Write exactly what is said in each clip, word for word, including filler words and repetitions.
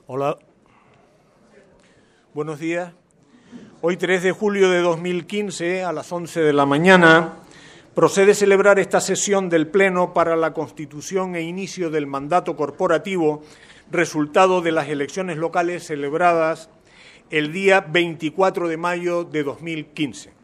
Hola. Buenos días. Hoy, tres de julio de dos mil quince, a las once de la mañana, procede celebrar esta sesión del Pleno para la constitución e inicio del mandato corporativo, resultado de las elecciones locales celebradas el día veinticuatro de mayo de dos mil quince.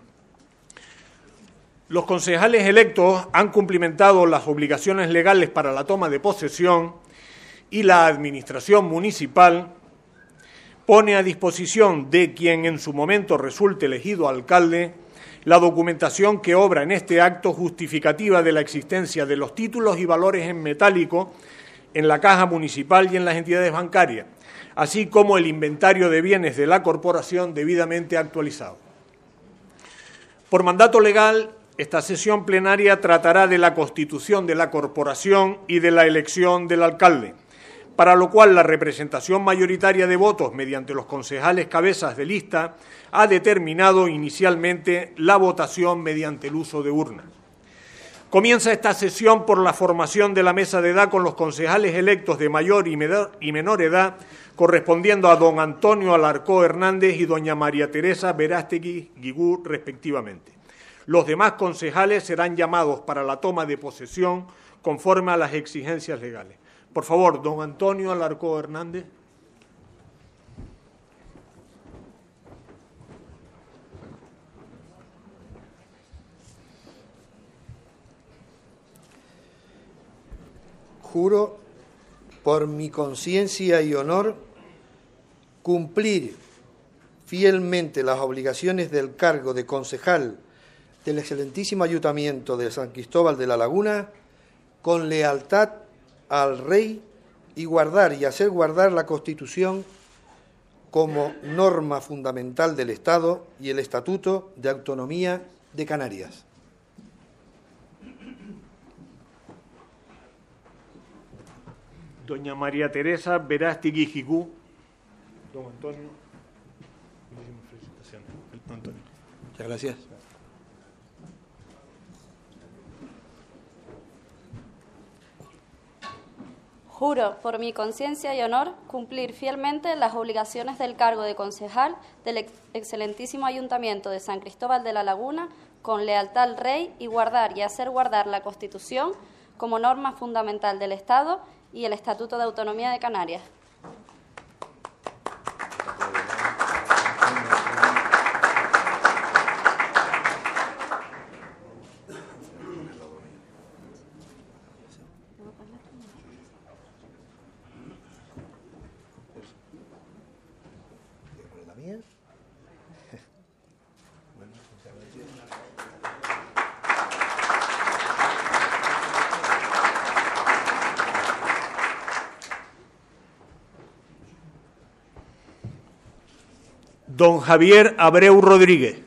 Los concejales electos han cumplimentado las obligaciones legales para la toma de posesión y la Administración municipal pone a disposición de quien en su momento resulte elegido alcalde la documentación que obra en este acto justificativa de la existencia de los títulos y valores en metálico en la caja municipal y en las entidades bancarias, así como el inventario de bienes de la corporación debidamente actualizado. Por mandato legal, esta sesión plenaria tratará de la constitución de la corporación y de la elección del alcalde, para lo cual la representación mayoritaria de votos mediante los concejales cabezas de lista ha determinado inicialmente la votación mediante el uso de urnas. Comienza esta sesión por la formación de la mesa de edad con los concejales electos de mayor y menor edad, correspondiendo a don Antonio Alarcó Hernández y doña María Teresa Verástegui Guigú, respectivamente. Los demás concejales serán llamados para la toma de posesión conforme a las exigencias legales. Por favor, don Antonio Alarcó Hernández. Juro por mi conciencia y honor cumplir fielmente las obligaciones del cargo de concejal del excelentísimo Ayuntamiento de San Cristóbal de la Laguna con lealtad al Rey y guardar y hacer guardar la Constitución como norma fundamental del Estado y el Estatuto de Autonomía de Canarias. Doña María Teresa Verástegui Guigú. Don Antonio. Muchas gracias. Juro, por mi conciencia y honor, cumplir fielmente las obligaciones del cargo de concejal del ex excelentísimo Ayuntamiento de San Cristóbal de la Laguna con lealtad al Rey y guardar y hacer guardar la Constitución como norma fundamental del Estado y el Estatuto de Autonomía de Canarias. Don Javier Abreu Rodríguez.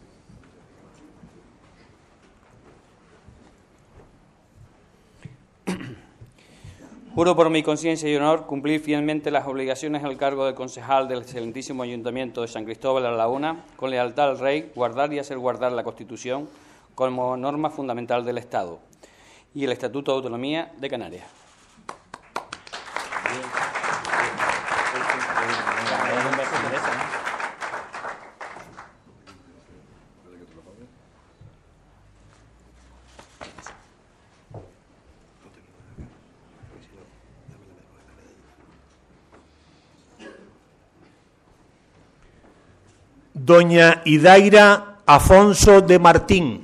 Juro por mi conciencia y honor cumplir fielmente las obligaciones al cargo de concejal del excelentísimo Ayuntamiento de San Cristóbal de la Laguna, con lealtad al Rey, guardar y hacer guardar la Constitución como norma fundamental del Estado y el Estatuto de Autonomía de Canarias. Doña Idaira Afonso de Martín.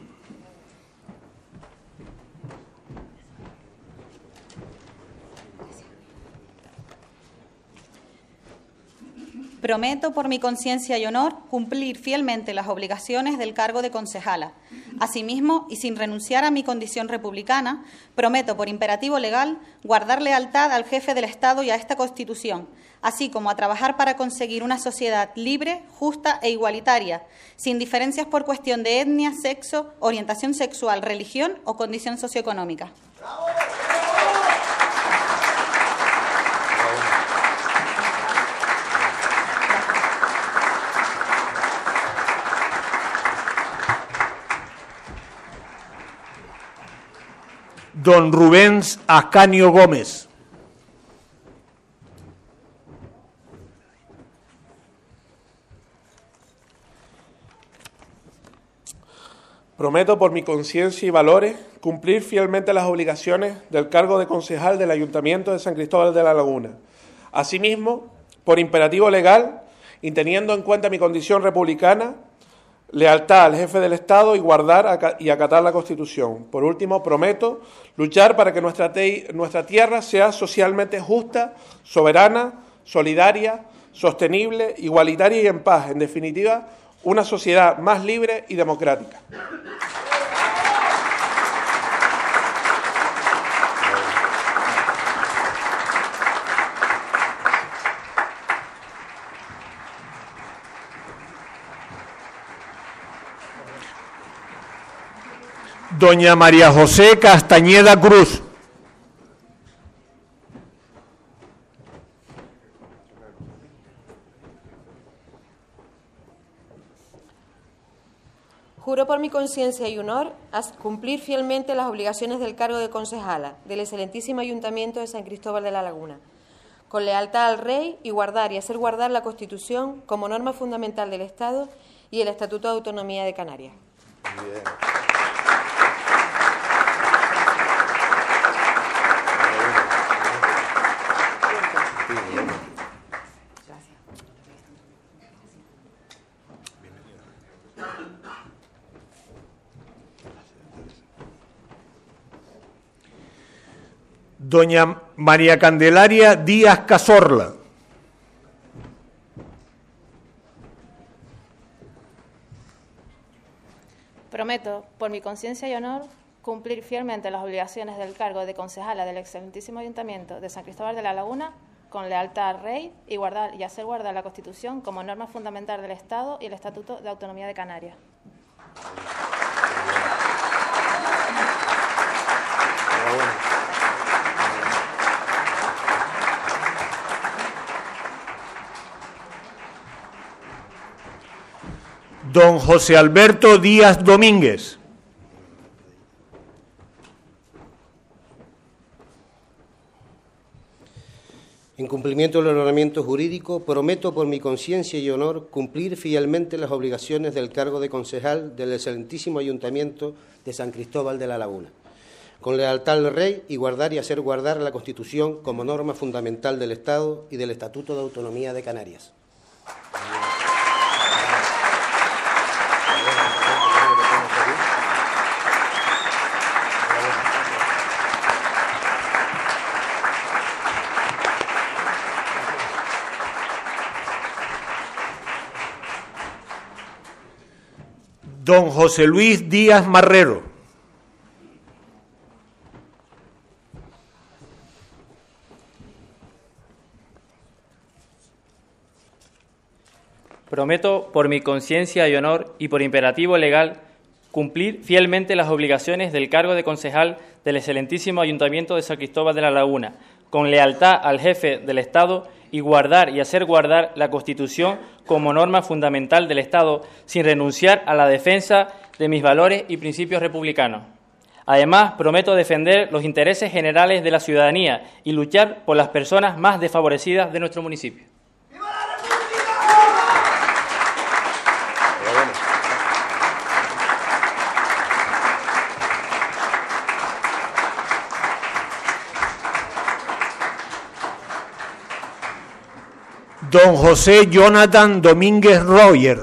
Prometo por mi conciencia y honor cumplir fielmente las obligaciones del cargo de concejala. Asimismo, y sin renunciar a mi condición republicana, prometo por imperativo legal guardar lealtad al jefe del Estado y a esta Constitución, así como a trabajar para conseguir una sociedad libre, justa e igualitaria, sin diferencias por cuestión de etnia, sexo, orientación sexual, religión o condición socioeconómica. ¡Bravo! Don Rubens Ascanio Gómez. Prometo por mi conciencia y valores cumplir fielmente las obligaciones del cargo de concejal del Ayuntamiento de San Cristóbal de la Laguna. Asimismo, por imperativo legal, y teniendo en cuenta mi condición republicana, lealtad al jefe del Estado y guardar y acatar la Constitución. Por último, prometo luchar para que nuestra, te nuestra tierra sea socialmente justa, soberana, solidaria, sostenible, igualitaria y en paz. En definitiva, una sociedad más libre y democrática. Doña María José Castañeda Cruz. Juro por mi conciencia y honor a cumplir fielmente las obligaciones del cargo de concejala del excelentísimo Ayuntamiento de San Cristóbal de la Laguna, con lealtad al Rey y guardar y hacer guardar la Constitución como norma fundamental del Estado y el Estatuto de Autonomía de Canarias. Bien. Doña María Candelaria Díaz Cazorla. Prometo, por mi conciencia y honor, cumplir fielmente las obligaciones del cargo de concejala del excelentísimo Ayuntamiento de San Cristóbal de la Laguna, con lealtad al Rey y guardar y hacer guardar la Constitución como norma fundamental del Estado y el Estatuto de Autonomía de Canarias. Don José Alberto Díaz Domínguez. En cumplimiento del ordenamiento jurídico, prometo por mi conciencia y honor cumplir fielmente las obligaciones del cargo de concejal del excelentísimo Ayuntamiento de San Cristóbal de la Laguna, con lealtad al Rey y guardar y hacer guardar la Constitución como norma fundamental del Estado y del Estatuto de Autonomía de Canarias. Don José Luis Díaz Marrero. Prometo, por mi conciencia y honor y por imperativo legal, cumplir fielmente las obligaciones del cargo de concejal del excelentísimo Ayuntamiento de San Cristóbal de la Laguna, con lealtad al jefe del Estado y guardar y hacer guardar la Constitución como norma fundamental del Estado, sin renunciar a la defensa de mis valores y principios republicanos. Además, prometo defender los intereses generales de la ciudadanía y luchar por las personas más desfavorecidas de nuestro municipio. Don José Jonathan Domínguez Royer.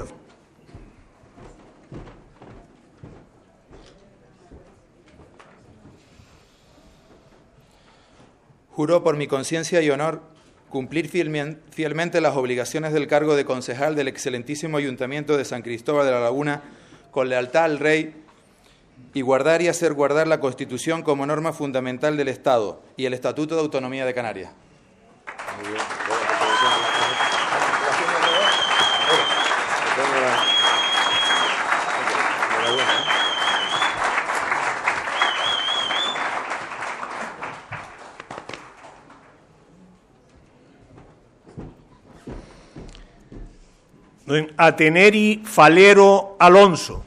Juro por mi conciencia y honor cumplir fielmente las obligaciones del cargo de concejal del excelentísimo Ayuntamiento de San Cristóbal de la Laguna, con lealtad al Rey y guardar y hacer guardar la Constitución como norma fundamental del Estado y el Estatuto de Autonomía de Canarias. Muy bien. Don Ateneri Falero Alonso.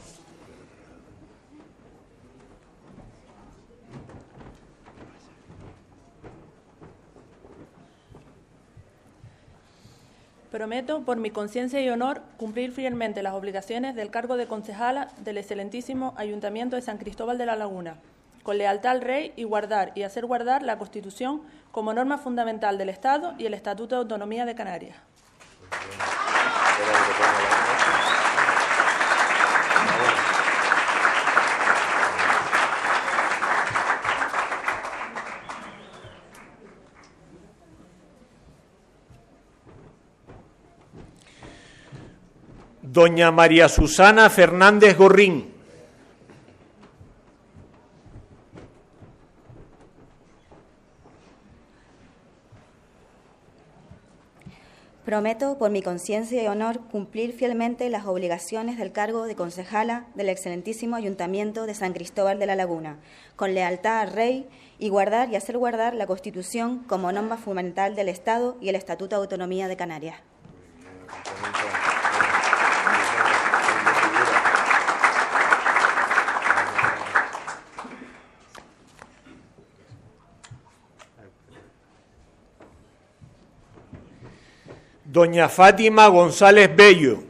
Prometo, por mi conciencia y honor, cumplir fielmente las obligaciones del cargo de concejala del excelentísimo Ayuntamiento de San Cristóbal de la Laguna, con lealtad al Rey y guardar y hacer guardar la Constitución como norma fundamental del Estado y el Estatuto de Autonomía de Canarias. Doña María Susana Fernández Gorrín. Prometo, por mi conciencia y honor, cumplir fielmente las obligaciones del cargo de concejala del excelentísimo Ayuntamiento de San Cristóbal de la Laguna, con lealtad al Rey y guardar y hacer guardar la Constitución como norma fundamental del Estado y el Estatuto de Autonomía de Canarias. Doña Fátima González Bello.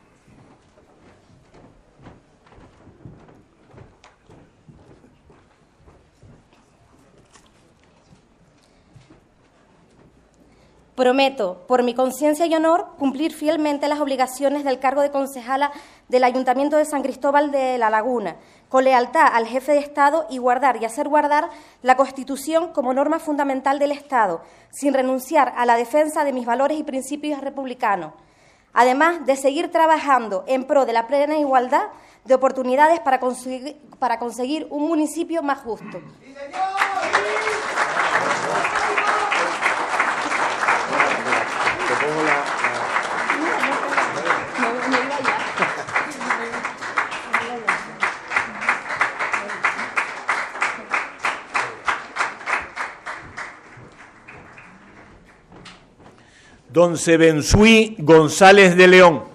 Prometo, por mi conciencia y honor, cumplir fielmente las obligaciones del cargo de concejala del Ayuntamiento de San Cristóbal de la Laguna, con lealtad al jefe de Estado y guardar y hacer guardar la Constitución como norma fundamental del Estado, sin renunciar a la defensa de mis valores y principios republicanos, además de seguir trabajando en pro de la plena igualdad de oportunidades para conseguir, para conseguir un municipio más justo. Don Sebensuí González de León.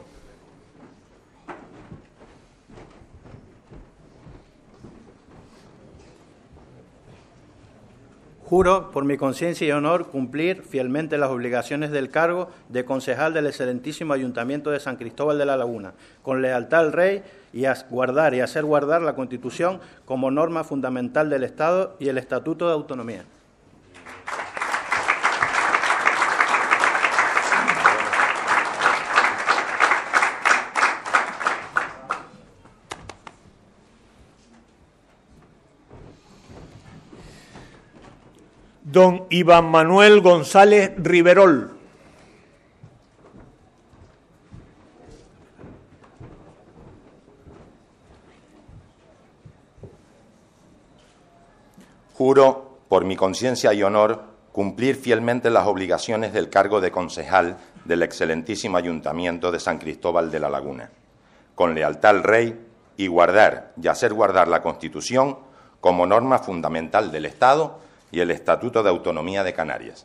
Juro, por mi conciencia y honor, cumplir fielmente las obligaciones del cargo de concejal del excelentísimo Ayuntamiento de San Cristóbal de la Laguna, con lealtad al Rey y a guardar y hacer guardar la Constitución como norma fundamental del Estado y el Estatuto de Autonomía. Don Iván Manuel González Riverol. Juro, por mi conciencia y honor, cumplir fielmente las obligaciones del cargo de concejal del excelentísimo Ayuntamiento de San Cristóbal de la Laguna, con lealtad al Rey y guardar y hacer guardar la Constitución como norma fundamental del Estado y el Estatuto de Autonomía de Canarias.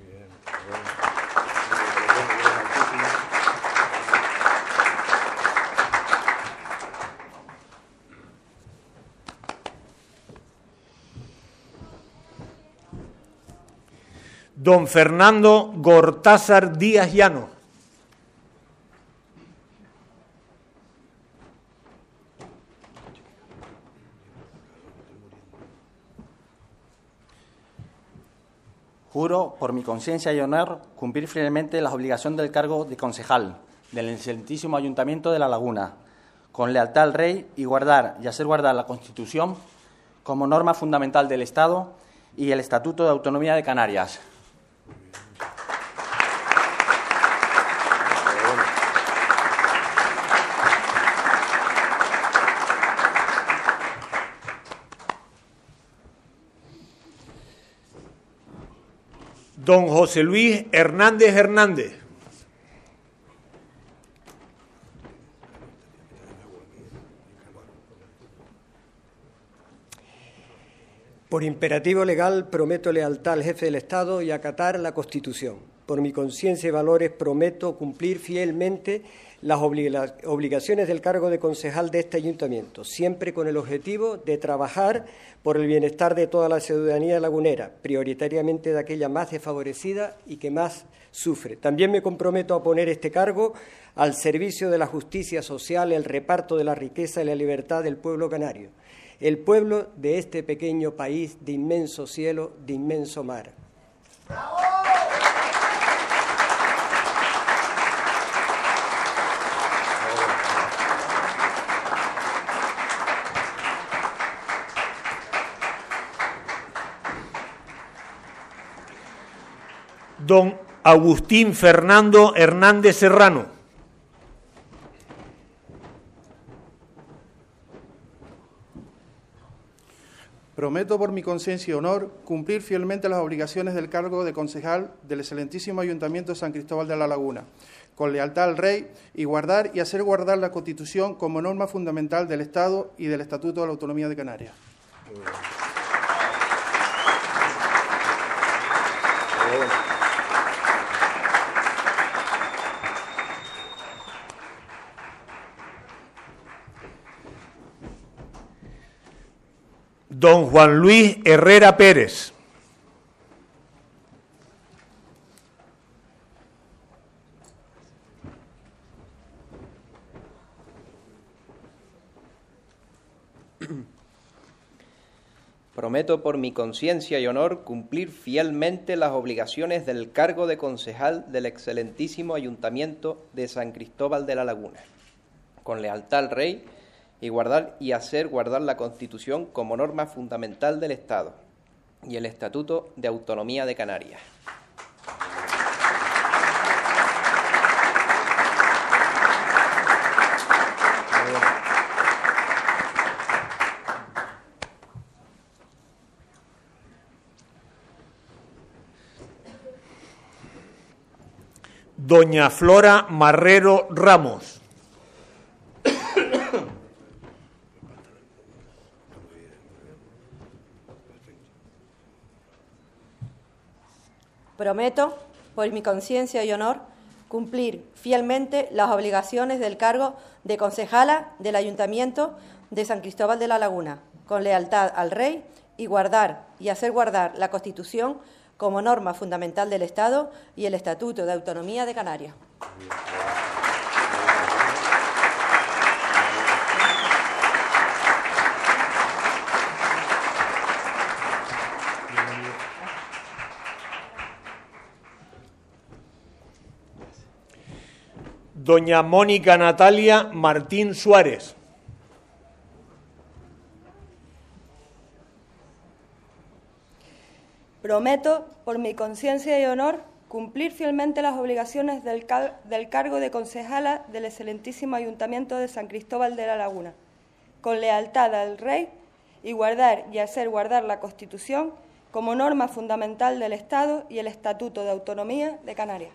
Don Fernando Gortázar Díaz Llano. Juro, por mi conciencia y honor, cumplir fielmente las obligaciones del cargo de concejal del excelentísimo Ayuntamiento de La Laguna, con lealtad al Rey y guardar y hacer guardar la Constitución como norma fundamental del Estado y el Estatuto de Autonomía de Canarias. Don José Luis Hernández Hernández. Por imperativo legal, prometo lealtad al jefe del Estado y acatar la Constitución. por mi conciencia y valores, prometo cumplir fielmente las obliga- obligaciones del cargo de concejal de este ayuntamiento, siempre con el objetivo de trabajar por el bienestar de toda la ciudadanía lagunera, prioritariamente de aquella más desfavorecida y que más sufre. También me comprometo a poner este cargo al servicio de la justicia social, el reparto de la riqueza y la libertad del pueblo canario, el pueblo de este pequeño país de inmenso cielo, de inmenso mar. Don Agustín Fernando Hernández Serrano. Prometo por mi conciencia y honor cumplir fielmente las obligaciones del cargo de concejal del excelentísimo Ayuntamiento de San Cristóbal de la Laguna, con lealtad al Rey, y guardar y hacer guardar la Constitución como norma fundamental del Estado y del Estatuto de la Autonomía de Canarias. Don Juan Luis Herrera Pérez. Prometo por mi conciencia y honor cumplir fielmente las obligaciones del cargo de concejal del excelentísimo Ayuntamiento de San Cristóbal de la Laguna, con lealtad al Rey, y guardar y hacer guardar la Constitución como norma fundamental del Estado y el Estatuto de Autonomía de Canarias. Doña Flora Marrero Ramos. Prometo, por mi conciencia y honor, cumplir fielmente las obligaciones del cargo de concejala del Ayuntamiento de San Cristóbal de la Laguna, con lealtad al Rey, y guardar y hacer guardar la Constitución como norma fundamental del Estado y el Estatuto de Autonomía de Canarias. Doña Mónica Natalia Martín Suárez. Prometo, por mi conciencia y honor, cumplir fielmente las obligaciones del, car del cargo de concejala del excelentísimo Ayuntamiento de San Cristóbal de la Laguna, con lealtad al Rey, y guardar y hacer guardar la Constitución como norma fundamental del Estado y el Estatuto de Autonomía de Canarias.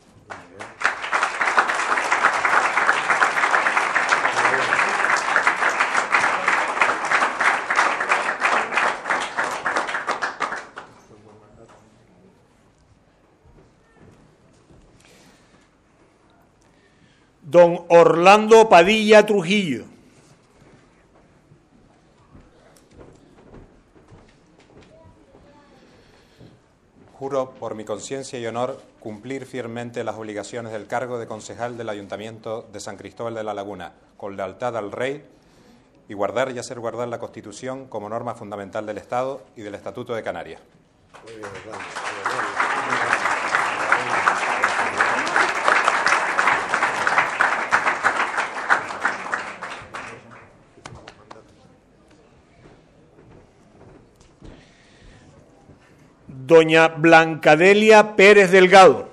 Don Orlando Padilla Trujillo. Juro por mi conciencia y honor cumplir fielmente las obligaciones del cargo de concejal del Ayuntamiento de San Cristóbal de la Laguna, con lealtad al Rey, y guardar y hacer guardar la Constitución como norma fundamental del Estado y del Estatuto de Canarias. Muy bien, Orlando. Doña Blancadelia Pérez Delgado.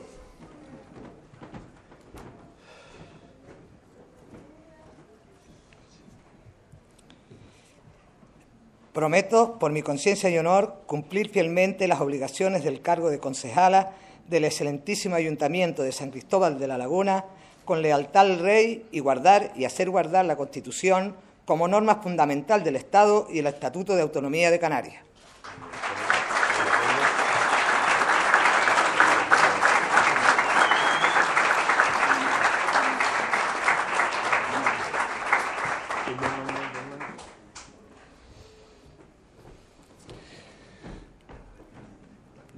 Prometo, por mi conciencia y honor, cumplir fielmente las obligaciones del cargo de concejala del excelentísimo Ayuntamiento de San Cristóbal de la Laguna, con lealtad al Rey, y guardar y hacer guardar la Constitución como norma fundamental del Estado y el Estatuto de Autonomía de Canarias.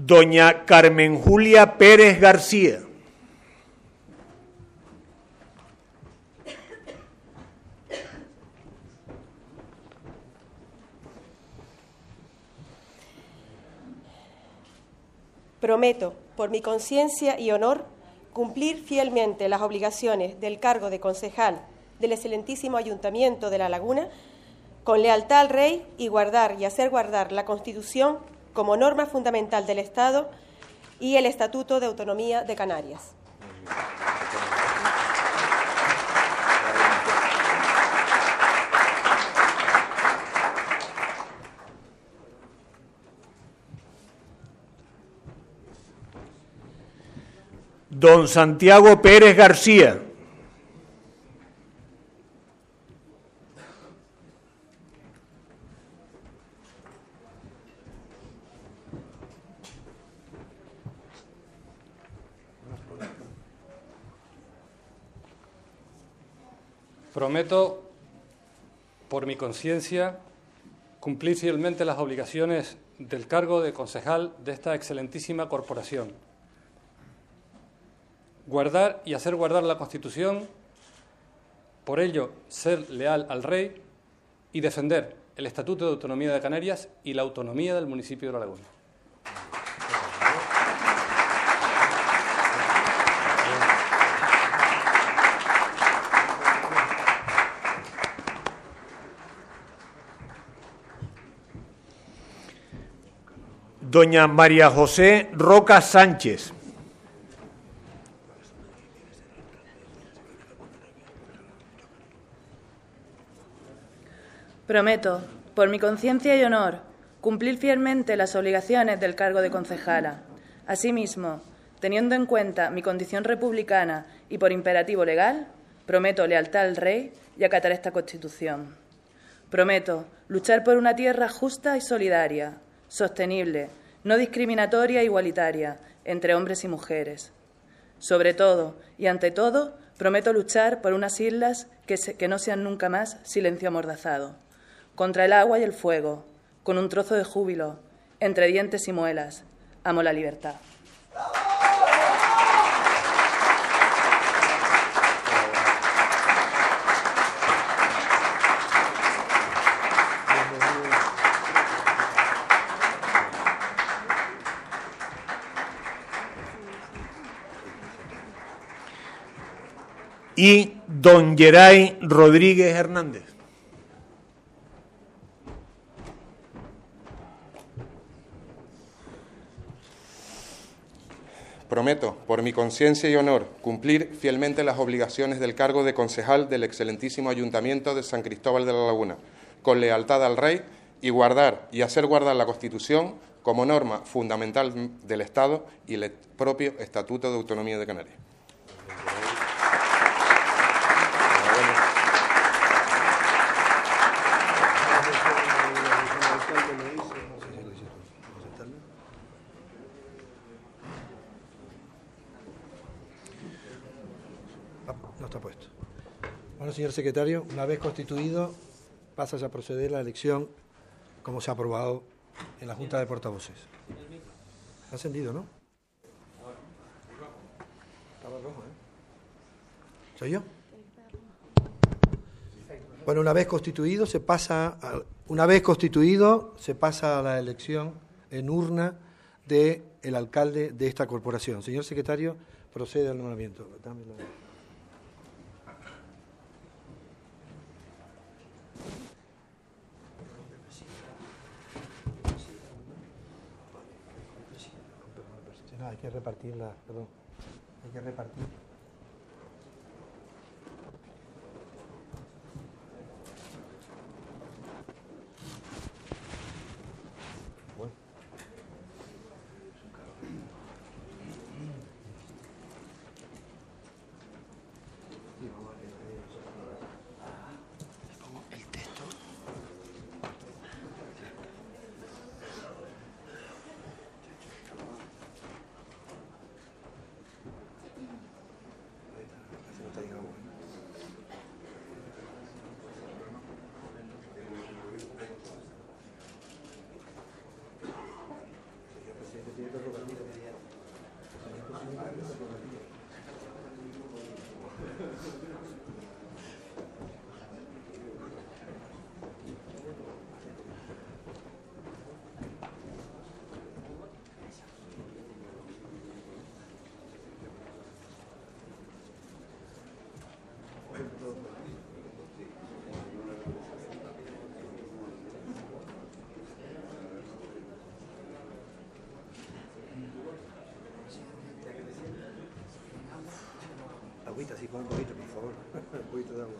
Doña Carmen Julia Pérez García. Prometo, por mi conciencia y honor, cumplir fielmente las obligaciones del cargo de concejal del excelentísimo Ayuntamiento de La Laguna, con lealtad al Rey y guardar y hacer guardar la Constitución como norma fundamental del Estado y el Estatuto de Autonomía de Canarias. Don Santiago Pérez García. Prometo, por mi conciencia, cumplir fielmente las obligaciones del cargo de concejal de esta excelentísima corporación. Guardar y hacer guardar la Constitución, por ello ser leal al Rey y defender el Estatuto de Autonomía de Canarias y la autonomía del municipio de La Laguna. Doña María José Roca Sánchez. Prometo, por mi conciencia y honor, cumplir fielmente las obligaciones del cargo de concejala. Asimismo, teniendo en cuenta mi condición republicana y por imperativo legal, prometo lealtad al Rey y acatar esta Constitución. Prometo luchar por una tierra justa y solidaria, sostenible, no discriminatoria e igualitaria entre hombres y mujeres. Sobre todo y ante todo, prometo luchar por unas islas que, se, que no sean nunca más silencio amordazado, contra el agua y el fuego, con un trozo de júbilo, entre dientes y muelas, amo la libertad. Y don Geray Rodríguez Hernández. Prometo, por mi conciencia y honor, cumplir fielmente las obligaciones del cargo de concejal del excelentísimo Ayuntamiento de San Cristóbal de la Laguna, con lealtad al Rey y guardar y hacer guardar la Constitución como norma fundamental del Estado y el propio Estatuto de Autonomía de Canarias. No está puesto. Bueno, señor secretario, una vez constituido, pasa a proceder la elección como se ha aprobado en la Junta de Portavoces. Ha encendido, ¿no? Estaba rojo, ¿eh? ¿Soy yo? Bueno, una vez constituido se pasa a, una vez constituido se pasa a la elección en urna de el alcalde de esta corporación. Señor secretario, procede al nombramiento. Dame la... No, hay que repartirla, perdón. Hay que repartir. Bueno. El texto. Agüita, sí, pon un poquito, por favor. Un poquito de agua.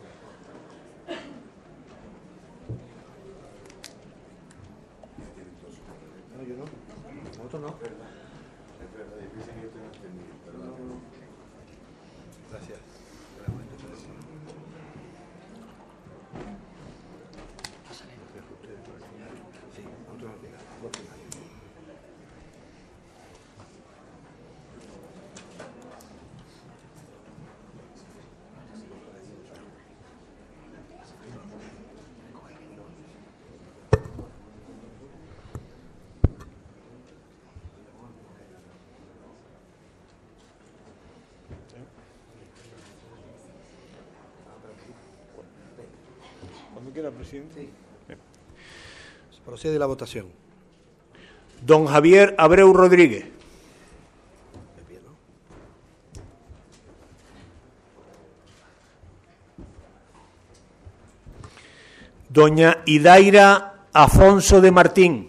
No, yo no. Nosotros no. Gracias. Sí, nosotros no. Cuando quiera, presidente. Procede la votación. Don Javier Abreu Rodríguez. Doña Idaira Afonso de Martín.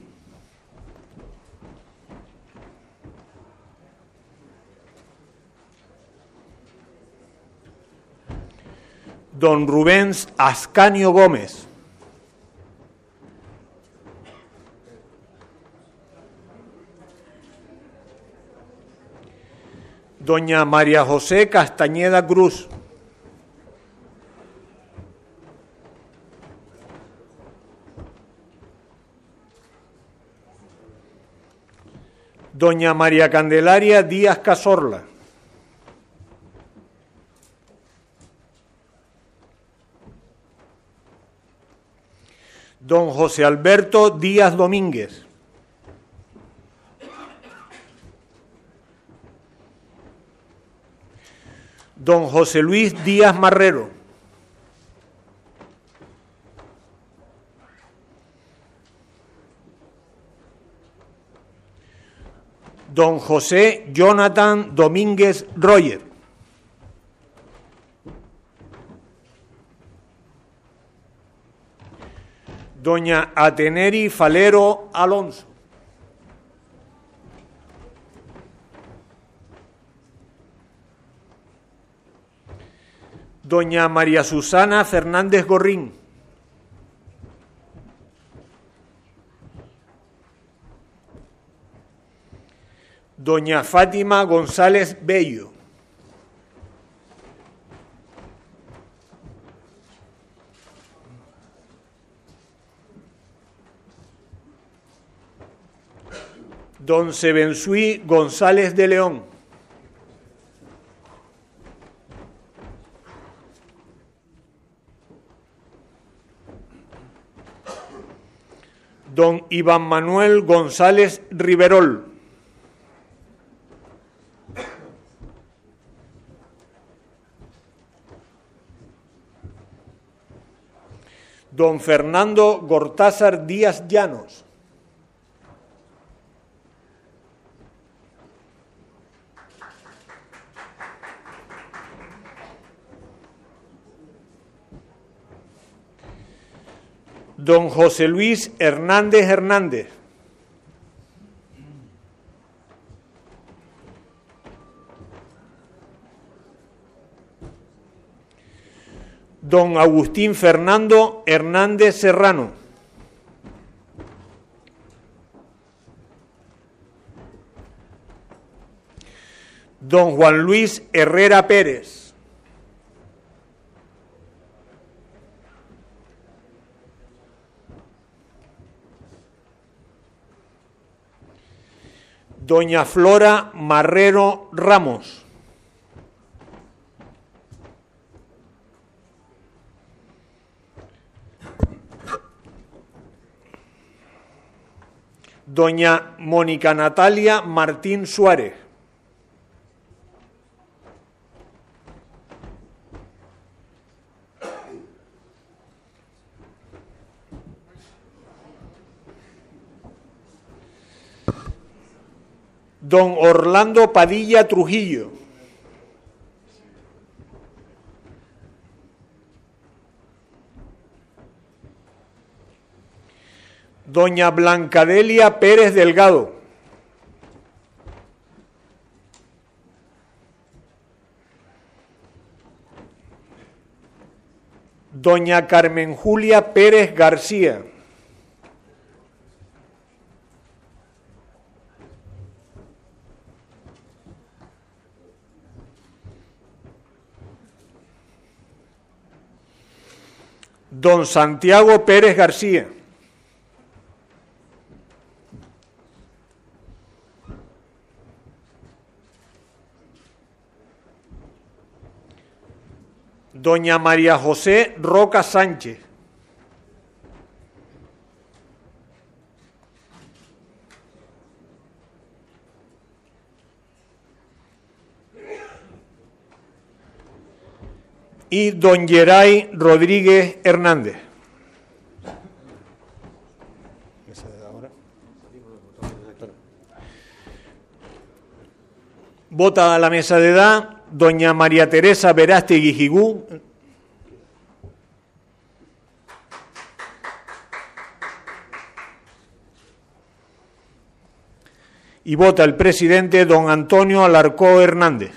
Don Rubens Ascanio Gómez. Doña María José Castañeda Cruz. Doña María Candelaria Díaz Cazorla. Don José Alberto Díaz Domínguez. Don José Luis Díaz Marrero. Don José Jonathan Domínguez Royer. Doña Ateneri Falero Alonso. Doña María Susana Fernández Gorrín. Doña Fátima González Bello. Don Sebensuí González de León. Don Iván Manuel González Riverol. Don Fernando Gortázar Díaz Llanos. Don José Luis Hernández Hernández. Don Agustín Fernando Hernández Serrano. Don Juan Luis Herrera Pérez. Doña Flora Marrero Ramos. Doña Mónica Natalia Martín Suárez. Don Orlando Padilla Trujillo. Doña Blancadelia Pérez Delgado. Doña Carmen Julia Pérez García. Don Santiago Pérez García. Doña María José Roca Sánchez. Y don Geray Rodríguez Hernández. Vota a la mesa de edad doña María Teresa Verástegui Gigú. Y vota el presidente don Antonio Alarcó Hernández.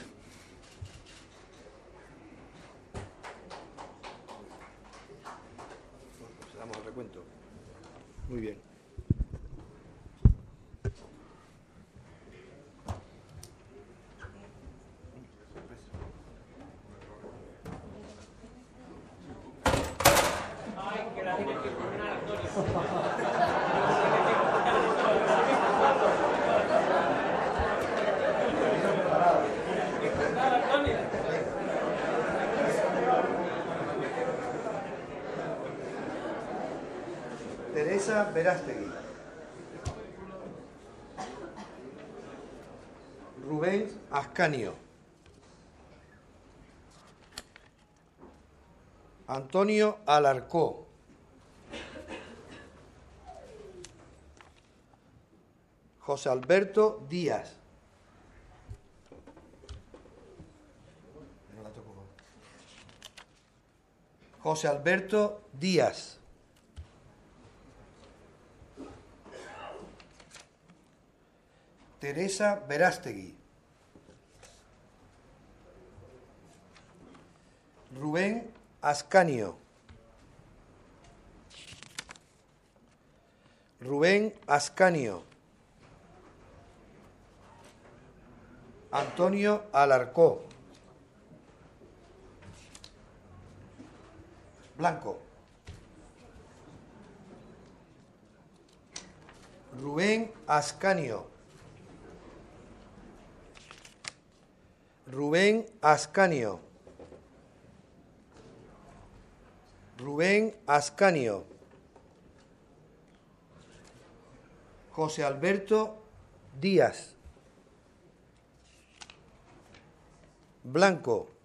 Damos el recuento. Muy bien. Teresa Verástegui. Rubén Ascanio. Antonio Alarcó. José Alberto Díaz. José Alberto Díaz. Teresa Verástegui. Rubén Ascanio. Rubén Ascanio. Antonio Alarcó. Blanco. Rubén Ascanio. Rubén Ascanio. Rubén Ascanio. José Alberto Díaz. Blanco.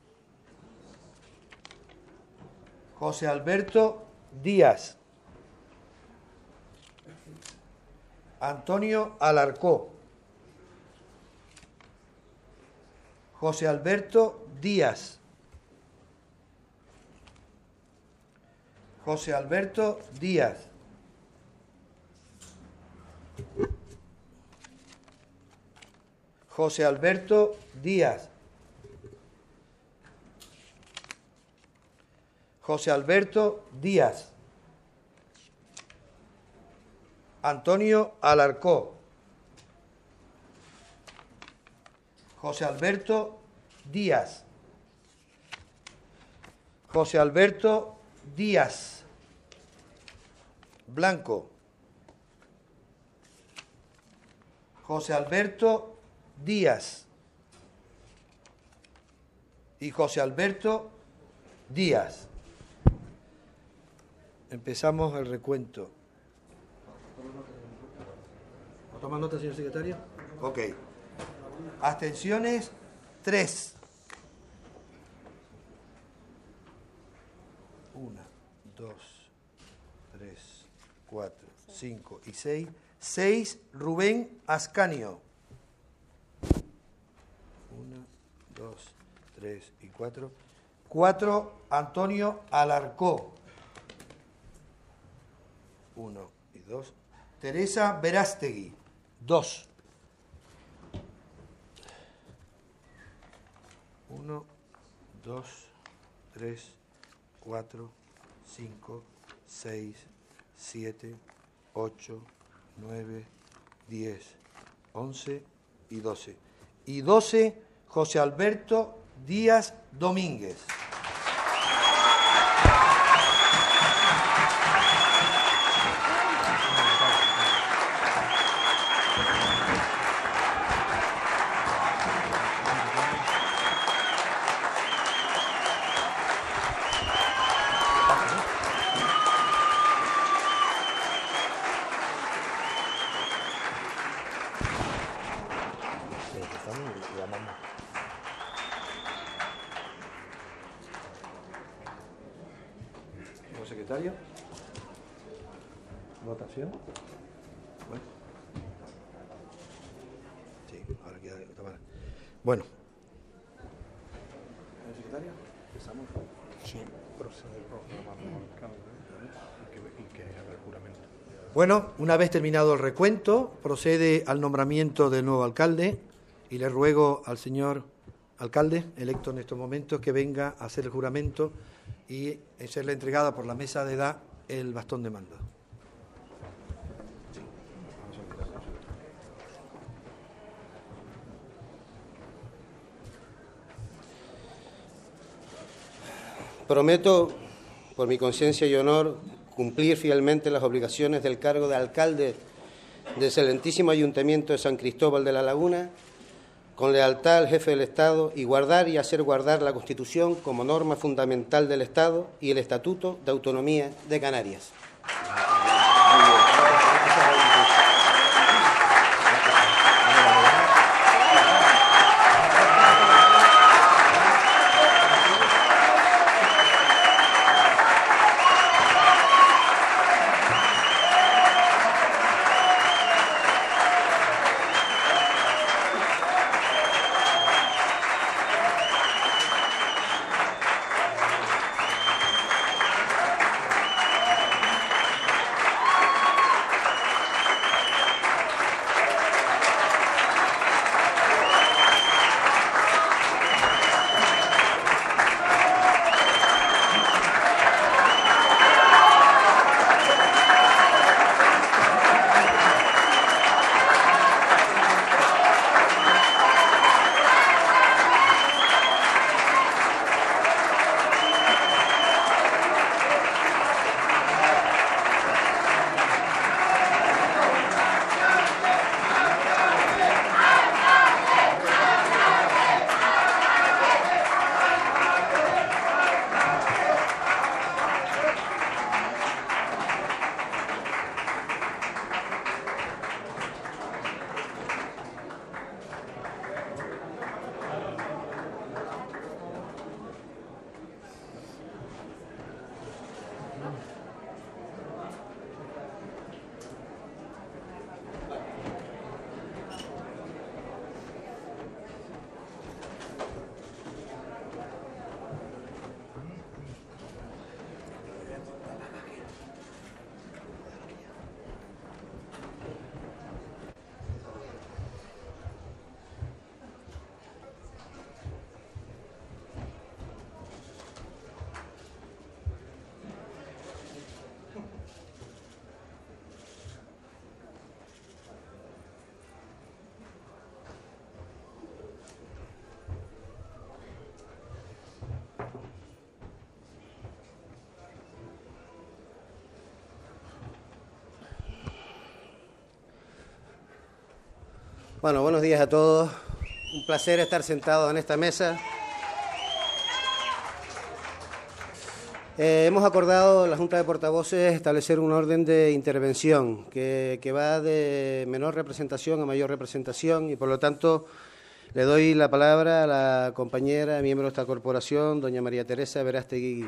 José Alberto Díaz. Antonio Alarcó. José Alberto Díaz. José Alberto Díaz. José Alberto Díaz. José Alberto Díaz. Antonio Alarcó. José Alberto Díaz. José Alberto Díaz. Blanco. José Alberto Díaz. Y José Alberto Díaz. Empezamos el recuento. ¿Toma nota, señor secretario? Ok. Abstenciones, tres. Una, dos, tres, cuatro, cinco y seis. Seis, Rubén Ascanio. Una, dos, tres y cuatro. Cuatro, Antonio Alarcó. Uno y dos. Teresa Verástegui. Dos. Uno, dos, tres, cuatro, cinco, seis, siete, ocho, nueve, diez, once y doce. Y doce, José Alberto Díaz Domínguez. Señor secretario. Votación. Bueno. Sí, ahora queda de tomar. Bueno. Señor secretario, empezamos. Sí, procede el programa y que haga el juramento. Bueno, una vez terminado el recuento, procede al nombramiento del nuevo alcalde y le ruego al señor alcalde, electo en estos momentos, que venga a hacer el juramento y serle entregada por la mesa de edad el bastón de mando. Prometo, por mi conciencia y honor, cumplir fielmente las obligaciones del cargo de alcalde del excelentísimo Ayuntamiento de San Cristóbal de la Laguna, con lealtad al jefe del Estado, y guardar y hacer guardar la Constitución como norma fundamental del Estado y el Estatuto de Autonomía de Canarias. Bueno, buenos días a todos. Un placer estar sentado en esta mesa. Eh, hemos acordado, la Junta de Portavoces, establecer un orden de intervención que, que va de menor representación a mayor representación y, por lo tanto, le doy la palabra a la compañera, miembro de esta corporación, doña María Teresa Verástegui.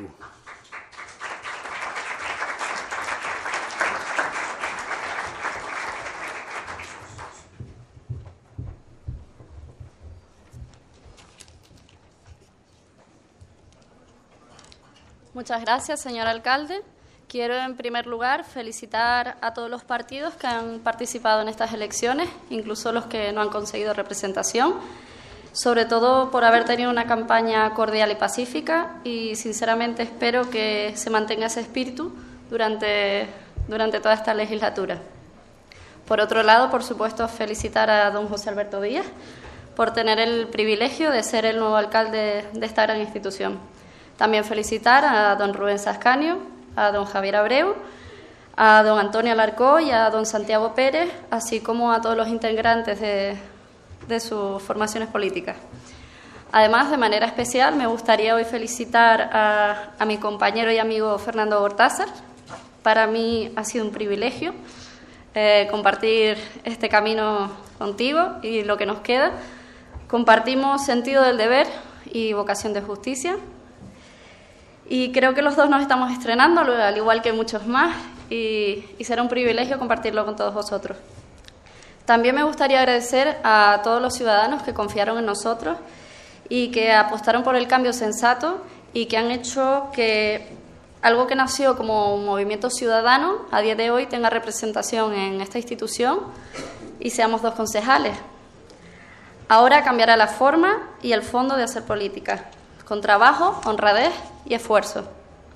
Muchas gracias, señor alcalde. Quiero, en primer lugar, felicitar a todos los partidos que han participado en estas elecciones, incluso los que no han conseguido representación. sobre todo por haber tenido una campaña cordial y pacífica, y sinceramente espero que se mantenga ese espíritu durante, durante toda esta legislatura. Por otro lado, por supuesto, felicitar a don José Alberto Díaz por tener el privilegio de ser el nuevo alcalde de esta gran institución. También felicitar a don Rubén Sascanio, a don Javier Abreu, a don Antonio Alarcó y a don Santiago Pérez, así como a todos los integrantes de, de sus formaciones políticas. Además, de manera especial, me gustaría hoy felicitar a, a mi compañero y amigo Fernando Gortázar. Para mí ha sido un privilegio eh, compartir este camino contigo y lo que nos queda. Compartimos sentido del deber y vocación de justicia. Y creo que los dos nos estamos estrenando, al igual que muchos más, y, y será un privilegio compartirlo con todos vosotros. También me gustaría agradecer a todos los ciudadanos que confiaron en nosotros y que apostaron por el cambio sensato y que han hecho que algo que nació como un movimiento ciudadano a día de hoy tenga representación en esta institución y seamos dos concejales. Ahora cambiará la forma y el fondo de hacer política, con trabajo, honradez y esfuerzo.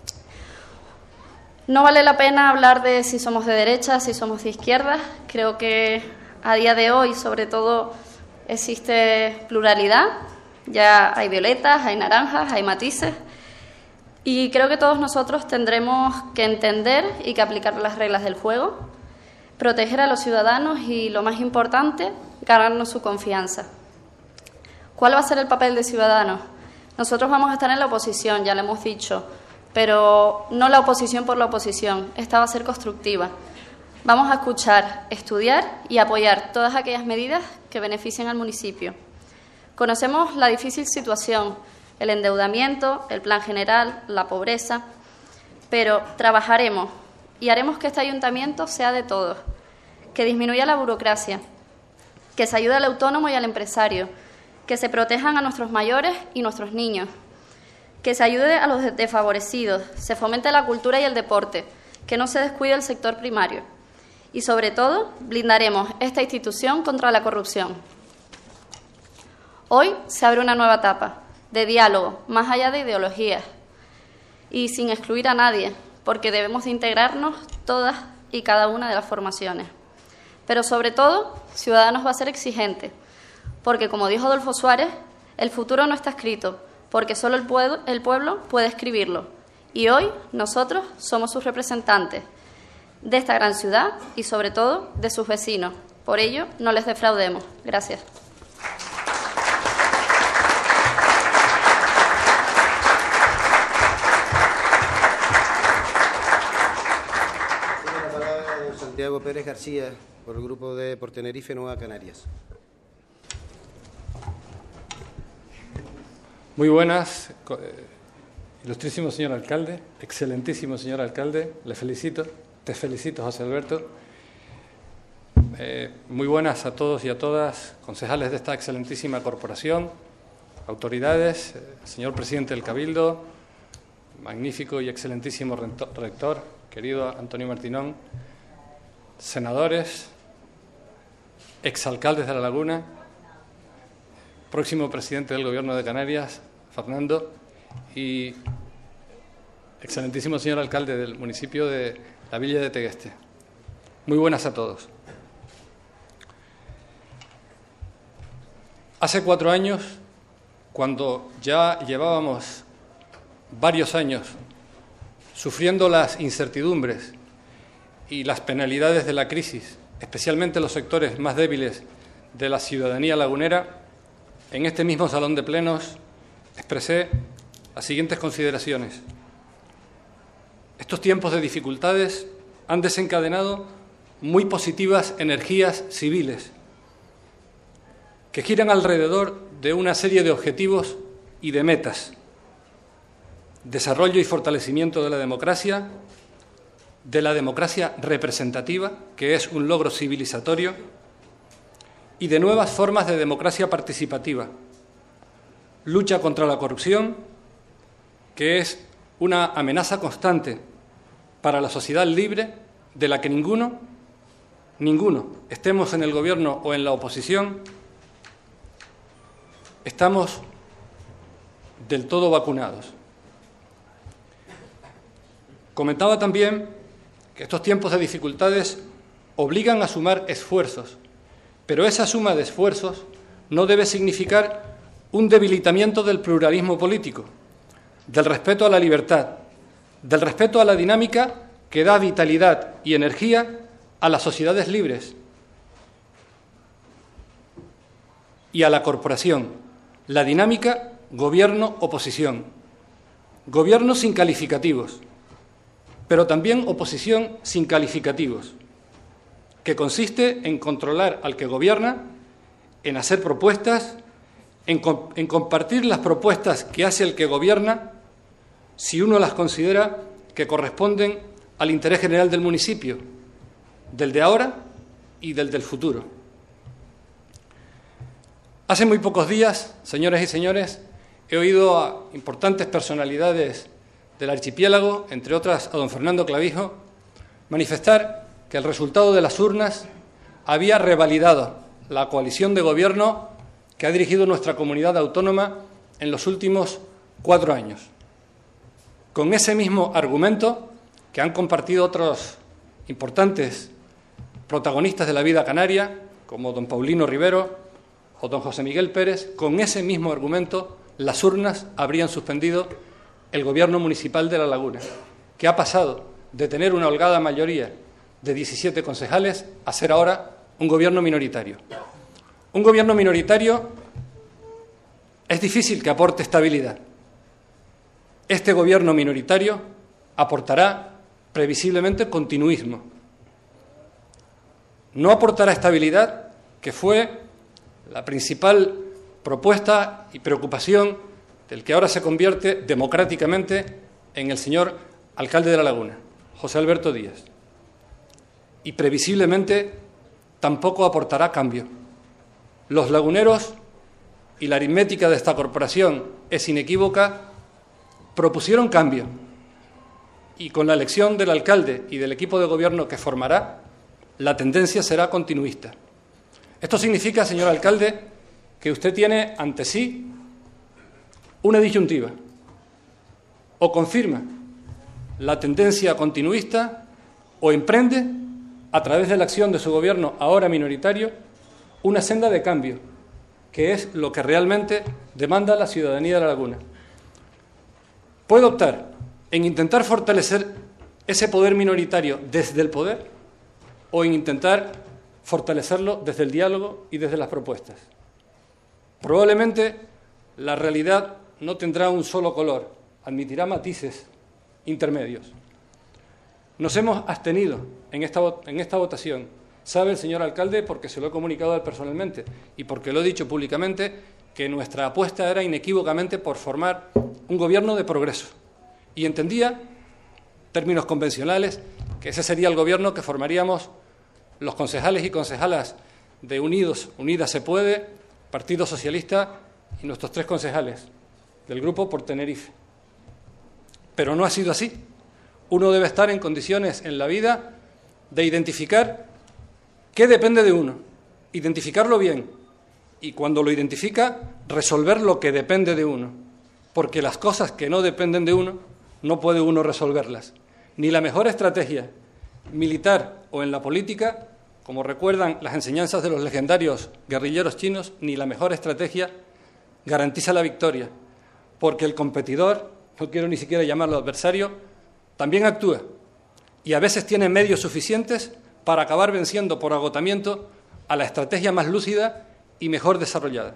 No vale la pena hablar de si somos de derecha, si somos de izquierda. Creo que a día de hoy, sobre todo, existe pluralidad. Ya hay violetas, hay naranjas, hay matices. Y creo que todos nosotros tendremos que entender y que aplicar las reglas del juego, proteger a los ciudadanos y, lo más importante, ganarnos su confianza. ¿Cuál va a ser el papel de ciudadanos? Nosotros vamos a estar en la oposición, ya lo hemos dicho, pero no la oposición por la oposición, esta va a ser constructiva. Vamos a escuchar, estudiar y apoyar todas aquellas medidas que beneficien al municipio. Conocemos la difícil situación, el endeudamiento, el plan general, la pobreza, pero trabajaremos y haremos que este ayuntamiento sea de todos, que disminuya la burocracia, que se ayude al autónomo y al empresario, que se protejan a nuestros mayores y nuestros niños, que se ayude a los desfavorecidos, se fomente la cultura y el deporte, que no se descuide el sector primario. Y, sobre todo, blindaremos esta institución contra la corrupción. Hoy se abre una nueva etapa de diálogo, más allá de ideologías, y sin excluir a nadie, porque debemos de integrarnos todas y cada una de las formaciones. Pero, sobre todo, Ciudadanos va a ser exigente, porque, como dijo Adolfo Suárez, el futuro no está escrito, porque solo el pueblo, el pueblo puede escribirlo. Y hoy nosotros somos sus representantes de esta gran ciudad y, sobre todo, de sus vecinos. Por ello, no les defraudemos. Gracias. Tiene la palabra don Santiago Pérez García, por el grupo de Por Tenerife Nueva Canarias. Muy buenas, ilustrísimo señor alcalde, excelentísimo señor alcalde, le felicito, te felicito, José Alberto. Eh, muy buenas a todos y a todas, concejales de esta excelentísima corporación, autoridades, eh, señor presidente del Cabildo, magnífico y excelentísimo rector, querido Antonio Martinón, senadores, exalcaldes de La Laguna, próximo presidente del Gobierno de Canarias, Fernando, y excelentísimo señor alcalde del municipio de la Villa de Tegueste. Muy buenas a todos. Hace cuatro años, cuando ya llevábamos varios años sufriendo las incertidumbres y las penalidades de la crisis, especialmente los sectores más débiles de la ciudadanía lagunera, en este mismo salón de plenos expresé las siguientes consideraciones. Estos tiempos de dificultades han desencadenado muy positivas energías civiles que giran alrededor de una serie de objetivos y de metas: desarrollo y fortalecimiento de la democracia, de la democracia representativa, que es un logro civilizatorio, y de nuevas formas de democracia participativa, lucha contra la corrupción, que es una amenaza constante para la sociedad libre, de la que ninguno, ninguno, estemos en el gobierno o en la oposición, estamos del todo vacunados. Comentaba también que estos tiempos de dificultades obligan a sumar esfuerzos, pero esa suma de esfuerzos no debe significar un debilitamiento del pluralismo político, del respeto a la libertad, del respeto a la dinámica que da vitalidad y energía a las sociedades libres y a la corporación, la dinámica gobierno-oposición. Gobierno sin calificativos, pero también oposición sin calificativos, que consiste en controlar al que gobierna, en hacer propuestas, en, comp- en compartir las propuestas que hace el que gobierna, si uno las considera que corresponden al interés general del municipio, del de ahora y del del futuro. Hace muy pocos días, señoras y señores, he oído a importantes personalidades del archipiélago, entre otras a don Fernando Clavijo, manifestar que el resultado de las urnas había revalidado la coalición de gobierno que ha dirigido nuestra comunidad autónoma en los últimos cuatro años. Con ese mismo argumento que han compartido otros importantes protagonistas de la vida canaria, como don Paulino Rivero o don José Miguel Pérez, con ese mismo argumento las urnas habrían suspendido el gobierno municipal de La Laguna, que ha pasado de tener una holgada mayoría de diecisiete concejales a ser ahora un gobierno minoritario. Un gobierno minoritario es difícil que aporte estabilidad. Este gobierno minoritario aportará previsiblemente continuismo. No aportará estabilidad, que fue la principal propuesta y preocupación del que ahora se convierte democráticamente en el señor alcalde de La Laguna, José Alberto Díaz. Y previsiblemente tampoco aportará cambio. Los laguneros, y la aritmética de esta corporación es inequívoca, propusieron cambio. Y con la elección del alcalde y del equipo de gobierno que formará, la tendencia será continuista. Esto significa, señor alcalde, que usted tiene ante sí una disyuntiva. O confirma la tendencia continuista o emprende, a través de la acción de su gobierno ahora minoritario, una senda de cambio, que es lo que realmente demanda la ciudadanía de La Laguna. Puede optar en intentar fortalecer ese poder minoritario desde el poder o en intentar fortalecerlo desde el diálogo y desde las propuestas. Probablemente la realidad no tendrá un solo color, admitirá matices intermedios. Nos hemos abstenido en esta, en esta votación, sabe el señor alcalde, porque se lo he comunicado a él personalmente y porque lo he dicho públicamente, que nuestra apuesta era inequívocamente por formar un gobierno de progreso. Y entendía, términos convencionales, que ese sería el gobierno que formaríamos los concejales y concejalas de Unidos, Unidas se puede, Partido Socialista y nuestros tres concejales del grupo por Tenerife. Pero no ha sido así. Uno debe estar en condiciones en la vida de identificar qué depende de uno, identificarlo bien y cuando lo identifica, resolver lo que depende de uno, porque las cosas que no dependen de uno, no puede uno resolverlas. Ni la mejor estrategia militar o en la política, como recuerdan las enseñanzas de los legendarios guerrilleros chinos, ni la mejor estrategia garantiza la victoria, porque el competidor, no quiero ni siquiera llamarlo adversario, también actúa y a veces tiene medios suficientes para acabar venciendo por agotamiento a la estrategia más lúcida y mejor desarrollada.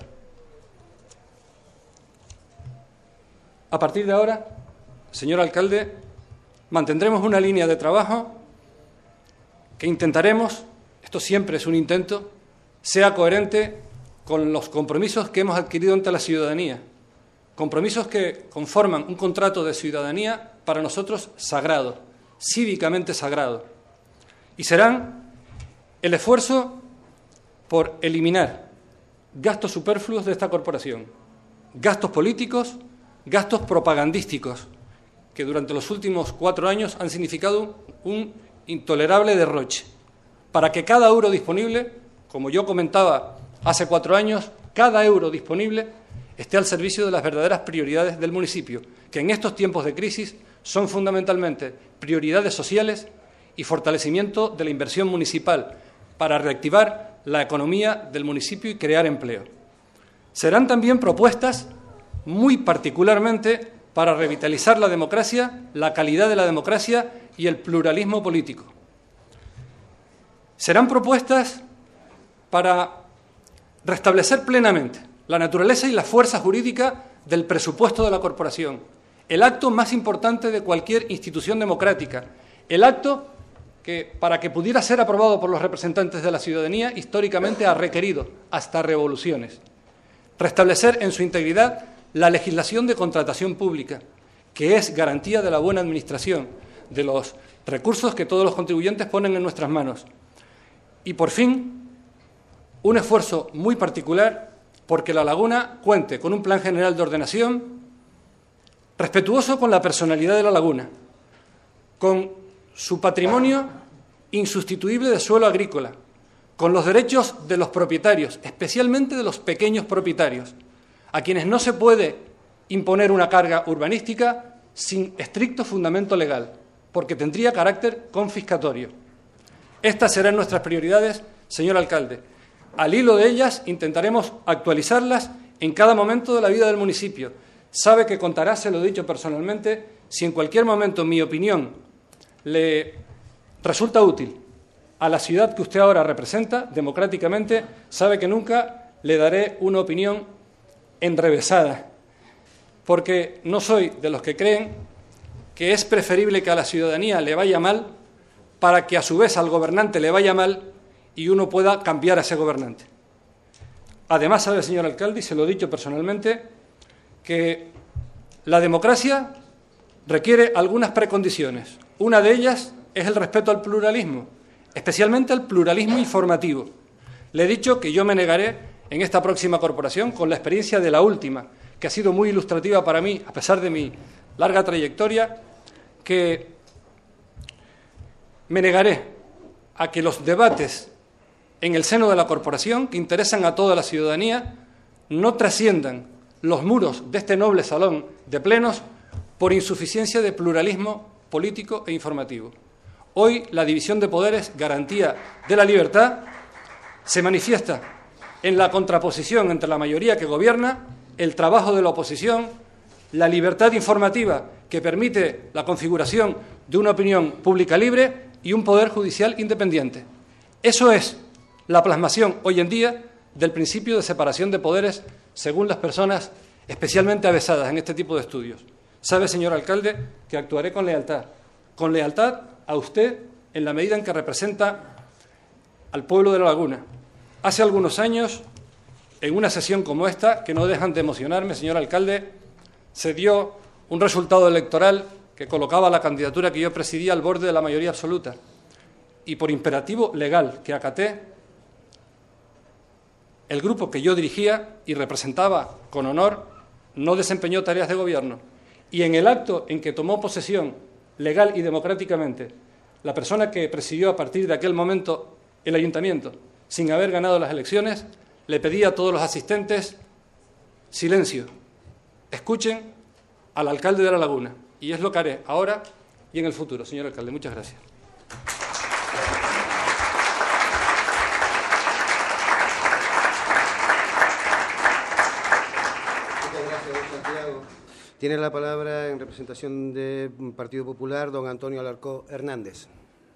A partir de ahora, señor alcalde, mantendremos una línea de trabajo que intentaremos, esto siempre es un intento, sea coherente con los compromisos que hemos adquirido ante la ciudadanía, compromisos que conforman un contrato de ciudadanía para nosotros sagrado, cívicamente sagrado, y serán el esfuerzo por eliminar gastos superfluos de esta corporación, gastos políticos, gastos propagandísticos, que durante los últimos cuatro años han significado un intolerable derroche, para que cada euro disponible, como yo comentaba hace cuatro años, cada euro disponible esté al servicio de las verdaderas prioridades del municipio, que en estos tiempos de crisis son fundamentalmente prioridades sociales y fortalecimiento de la inversión municipal para reactivar la economía del municipio y crear empleo. Serán también propuestas muy particularmente para revitalizar la democracia, la calidad de la democracia y el pluralismo político. Serán propuestas para restablecer plenamente la naturaleza y la fuerza jurídica del presupuesto de la corporación, el acto más importante de cualquier institución democrática, el acto que, para que pudiera ser aprobado por los representantes de la ciudadanía, históricamente ha requerido hasta revoluciones. Restablecer en su integridad la legislación de contratación pública, que es garantía de la buena administración, de los recursos que todos los contribuyentes ponen en nuestras manos. Y, por fin, un esfuerzo muy particular porque La Laguna cuente con un plan general de ordenación respetuoso con la personalidad de La Laguna, con su patrimonio insustituible de suelo agrícola, con los derechos de los propietarios, especialmente de los pequeños propietarios, a quienes no se puede imponer una carga urbanística sin estricto fundamento legal, porque tendría carácter confiscatorio. Estas serán nuestras prioridades, señor alcalde. Al hilo de ellas intentaremos actualizarlas en cada momento de la vida del municipio. Sabe que contará, se lo he dicho personalmente, si en cualquier momento mi opinión le resulta útil a la ciudad que usted ahora representa democráticamente, sabe que nunca le daré una opinión enrevesada, porque no soy de los que creen que es preferible que a la ciudadanía le vaya mal para que a su vez al gobernante le vaya mal y uno pueda cambiar a ese gobernante. Además, sabe, señor alcalde, y se lo he dicho personalmente, que la democracia requiere algunas precondiciones. Una de ellas es el respeto al pluralismo, especialmente al pluralismo informativo. Le he dicho que yo me negaré en esta próxima corporación, con la experiencia de la última, que ha sido muy ilustrativa para mí, a pesar de mi larga trayectoria, que me negaré a que los debates en el seno de la corporación, que interesan a toda la ciudadanía, no trasciendan los muros de este noble salón de plenos por insuficiencia de pluralismo político e informativo. Hoy la división de poderes, garantía de la libertad, se manifiesta en la contraposición entre la mayoría que gobierna, el trabajo de la oposición, la libertad informativa que permite la configuración de una opinión pública libre y un poder judicial independiente. Eso es la plasmación hoy en día del principio de separación de poderes según las personas especialmente avesadas en este tipo de estudios. Sabe, señor alcalde, que actuaré con lealtad, con lealtad a usted en la medida en que representa al pueblo de La Laguna. Hace algunos años, en una sesión como esta, que no dejan de emocionarme, señor alcalde, se dio un resultado electoral que colocaba la candidatura que yo presidía al borde de la mayoría absoluta. Y por imperativo legal que acaté, el grupo que yo dirigía y representaba con honor no desempeñó tareas de gobierno. Y en el acto en que tomó posesión legal y democráticamente la persona que presidió a partir de aquel momento el ayuntamiento, sin haber ganado las elecciones, le pedí a todos los asistentes silencio, escuchen al alcalde de La Laguna. Y es lo que haré ahora y en el futuro, señor alcalde. Muchas gracias. Tiene la palabra en representación del Partido Popular don Antonio Alarcó Hernández.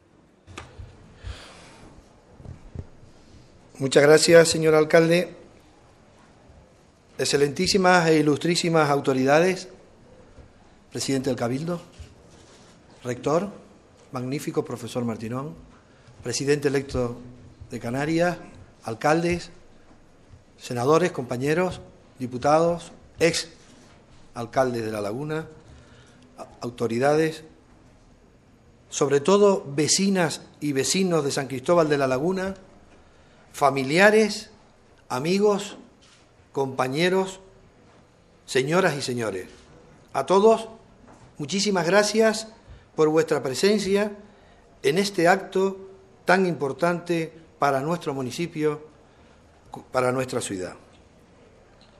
Muchas gracias, señor alcalde. Excelentísimas e ilustrísimas autoridades, presidente del Cabildo, rector, magnífico profesor Martinón, presidente electo de Canarias, alcaldes, senadores, compañeros, diputados, ex alcaldes de La Laguna, autoridades, sobre todo vecinas y vecinos de San Cristóbal de La Laguna, familiares, amigos, compañeros, señoras y señores. A todos, muchísimas gracias por vuestra presencia en este acto tan importante para nuestro municipio, para nuestra ciudad.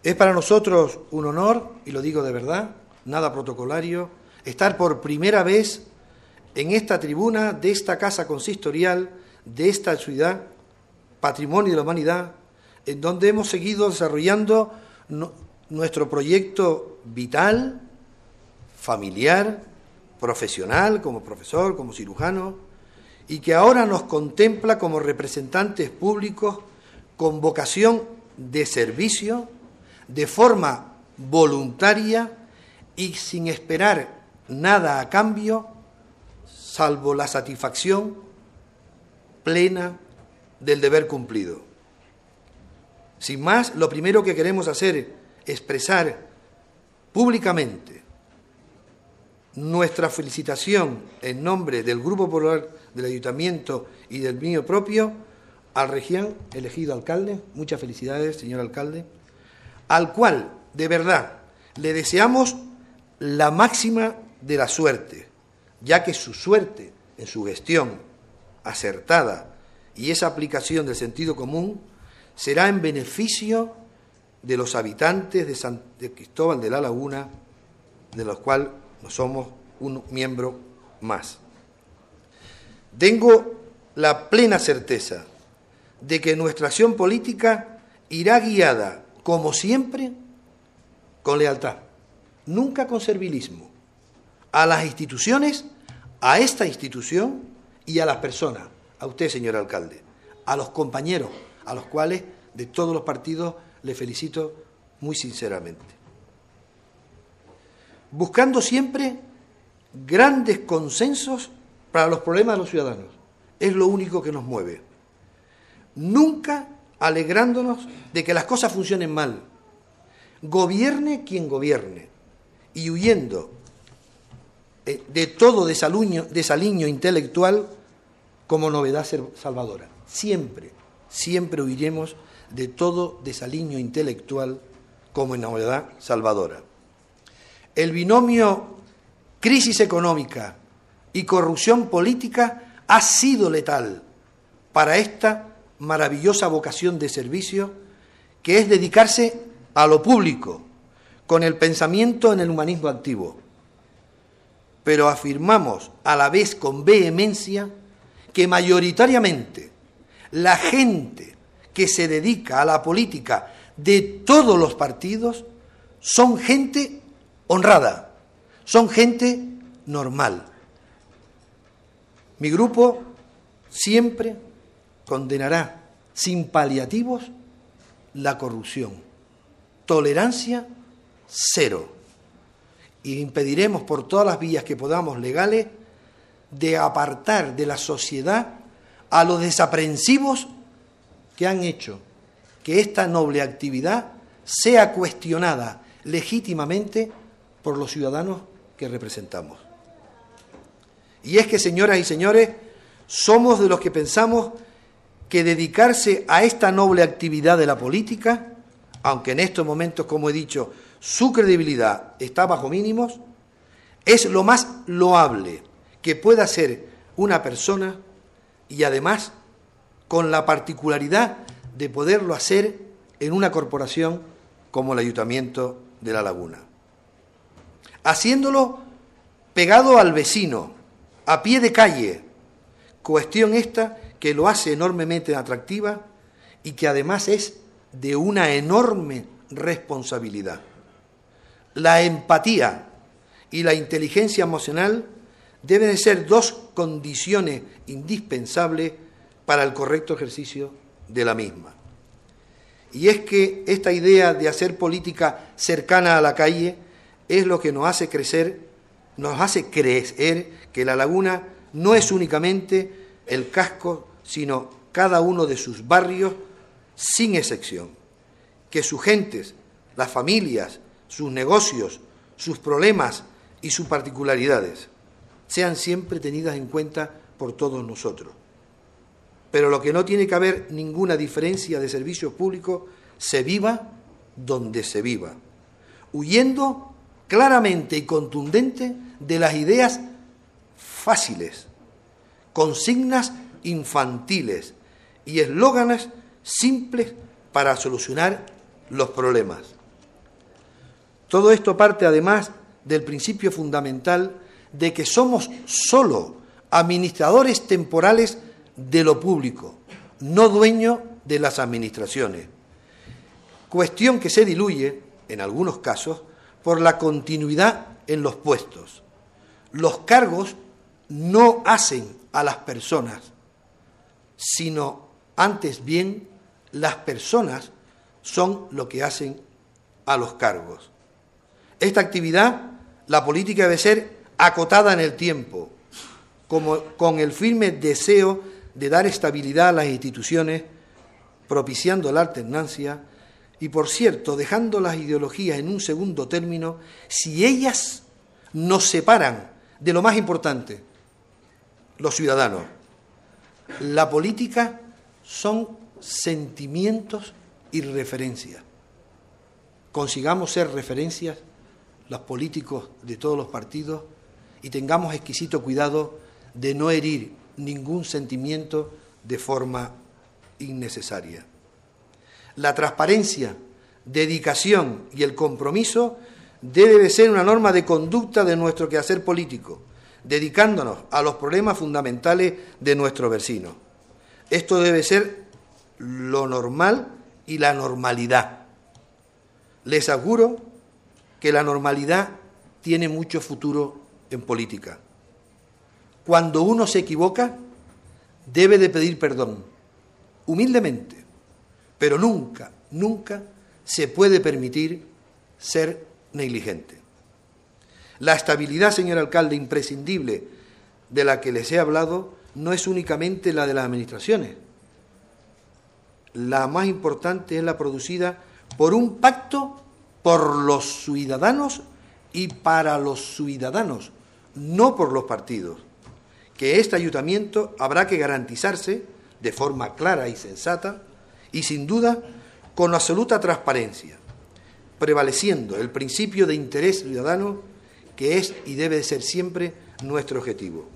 Es para nosotros un honor, y lo digo de verdad, nada protocolario, estar por primera vez en esta tribuna de esta casa consistorial, de esta ciudad, Patrimonio de la Humanidad, en donde hemos seguido desarrollando no, nuestro proyecto vital, familiar, profesional, como profesor, como cirujano, y que ahora nos contempla como representantes públicos con vocación de servicio, de forma voluntaria y sin esperar nada a cambio, salvo la satisfacción plena del deber cumplido. Sin más, lo primero que queremos hacer es expresar públicamente nuestra felicitación en nombre del Grupo Popular del Ayuntamiento y del mío propio al recién elegido alcalde. Muchas felicidades, señor alcalde, al cual, de verdad, le deseamos la máxima de la suerte, ya que su suerte en su gestión acertada y esa aplicación del sentido común será en beneficio de los habitantes de San Cristóbal de la Laguna, de los cuales no somos un miembro más. Tengo la plena certeza de que nuestra acción política irá guiada, como siempre, con lealtad, nunca con servilismo, a las instituciones, a esta institución y a las personas, a usted, señor alcalde, a los compañeros, a los cuales de todos los partidos le felicito muy sinceramente. Buscando siempre grandes consensos para los problemas de los ciudadanos. Es lo único que nos mueve. Nunca alegrándonos de que las cosas funcionen mal. Gobierne quien gobierne. Y huyendo de todo desaliño, desaliño intelectual como novedad salvadora. Siempre, siempre huiremos de todo desaliño intelectual como novedad salvadora. El binomio crisis económica y corrupción política ha sido letal para esta maravillosa vocación de servicio que es dedicarse a lo público, con el pensamiento en el humanismo activo. Pero afirmamos a la vez con vehemencia que mayoritariamente la gente que se dedica a la política de todos los partidos son gente honrada, son gente normal. Mi grupo siempre condenará sin paliativos la corrupción. Tolerancia cero. Y impediremos por todas las vías que podamos legales de apartar de la sociedad a los desaprensivos que han hecho que esta noble actividad sea cuestionada legítimamente por los ciudadanos que representamos. Y es que, señoras y señores, somos de los que pensamos que dedicarse a esta noble actividad de la política, aunque en estos momentos, como he dicho, su credibilidad está bajo mínimos, es lo más loable que pueda hacer una persona y además con la particularidad de poderlo hacer en una corporación como el Ayuntamiento de La Laguna. Haciéndolo pegado al vecino, a pie de calle, cuestión esta que lo hace enormemente atractiva y que además es de una enorme responsabilidad. La empatía y la inteligencia emocional deben de ser dos condiciones indispensables para el correcto ejercicio de la misma. Y es que esta idea de hacer política cercana a la calle es lo que nos hace crecer, nos hace creer que La Laguna no es únicamente el casco, sino cada uno de sus barrios, sin excepción. Que sus gentes, las familias, sus negocios, sus problemas y sus particularidades sean siempre tenidas en cuenta por todos nosotros. Pero lo que no tiene que haber ninguna diferencia de servicios públicos, se viva donde se viva, huyendo claramente y contundente de las ideas fáciles, consignas infantiles y eslóganes simples para solucionar los problemas. Todo esto parte además del principio fundamental de que somos solo administradores temporales de lo público, no dueños de las administraciones. Cuestión que se diluye, en algunos casos, por la continuidad en los puestos. Los cargos no hacen a las personas, sino antes bien las personas son lo que hacen a los cargos. Esta actividad, la política debe ser acotada en el tiempo, como con el firme deseo de dar estabilidad a las instituciones, propiciando la alternancia y, por cierto, dejando las ideologías en un segundo término si ellas nos separan de lo más importante, los ciudadanos. La política son sentimientos y referencias. Consigamos ser referencias los políticos de todos los partidos y tengamos exquisito cuidado de no herir ningún sentimiento de forma innecesaria. La transparencia, dedicación y el compromiso debe de ser una norma de conducta de nuestro quehacer político, dedicándonos a los problemas fundamentales de nuestro vecino. Esto debe ser lo normal y la normalidad. Les aseguro que la normalidad tiene mucho futuro en política. Cuando uno se equivoca, debe de pedir perdón, humildemente, pero nunca, nunca se puede permitir ser negligente. La estabilidad, señor alcalde, imprescindible de la que les he hablado, no es únicamente la de las administraciones. La más importante es la producida por un pacto por los ciudadanos y para los ciudadanos, no por los partidos. Que este ayuntamiento habrá que garantizarse de forma clara y sensata y, sin duda, con absoluta transparencia, prevaleciendo el principio de interés ciudadano que es y debe de ser siempre nuestro objetivo.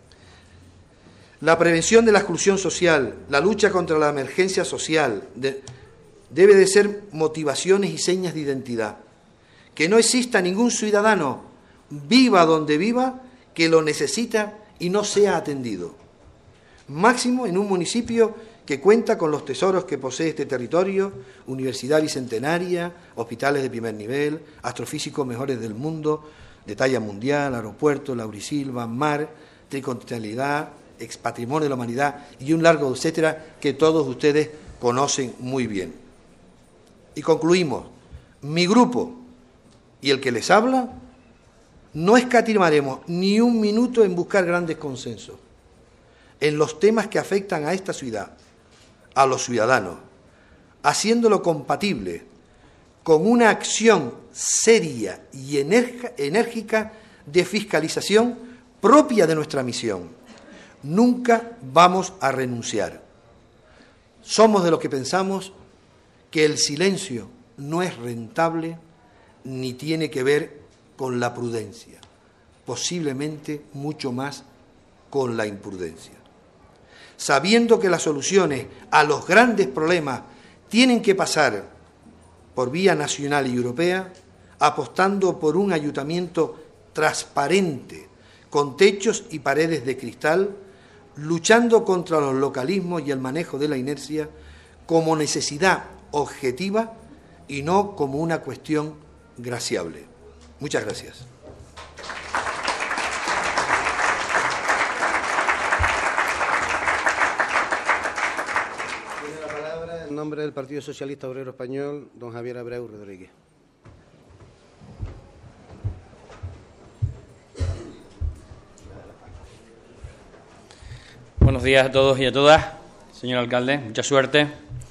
La prevención de la exclusión social, la lucha contra la emergencia social, de, debe de ser motivaciones y señas de identidad. Que no exista ningún ciudadano, viva donde viva, que lo necesita y no sea atendido. Máximo en un municipio que cuenta con los tesoros que posee este territorio, Universidad Bicentenaria, hospitales de primer nivel, astrofísicos mejores del mundo, de talla mundial, aeropuerto, Laurisil, Banmar, tricontinentalidad, expatrimonio de la humanidad y un largo etcétera que todos ustedes conocen muy bien. Y concluimos, mi grupo y el que les habla, no escatimaremos ni un minuto en buscar grandes consensos en los temas que afectan a esta ciudad, a los ciudadanos, haciéndolo compatible con una acción seria y enérgica de fiscalización propia de nuestra misión. Nunca vamos a renunciar. Somos de los que pensamos que el silencio no es rentable ni tiene que ver con la prudencia, posiblemente mucho más con la imprudencia. Sabiendo que las soluciones a los grandes problemas tienen que pasar por vía nacional y europea, apostando por un ayuntamiento transparente, con techos y paredes de cristal, luchando contra los localismos y el manejo de la inercia como necesidad objetiva y no como una cuestión graciable. Muchas gracias. Tiene la palabra en nombre del Partido Socialista Obrero Español, don Javier Abreu Rodríguez. Buenos días a todos y a todas. Señor alcalde, mucha suerte.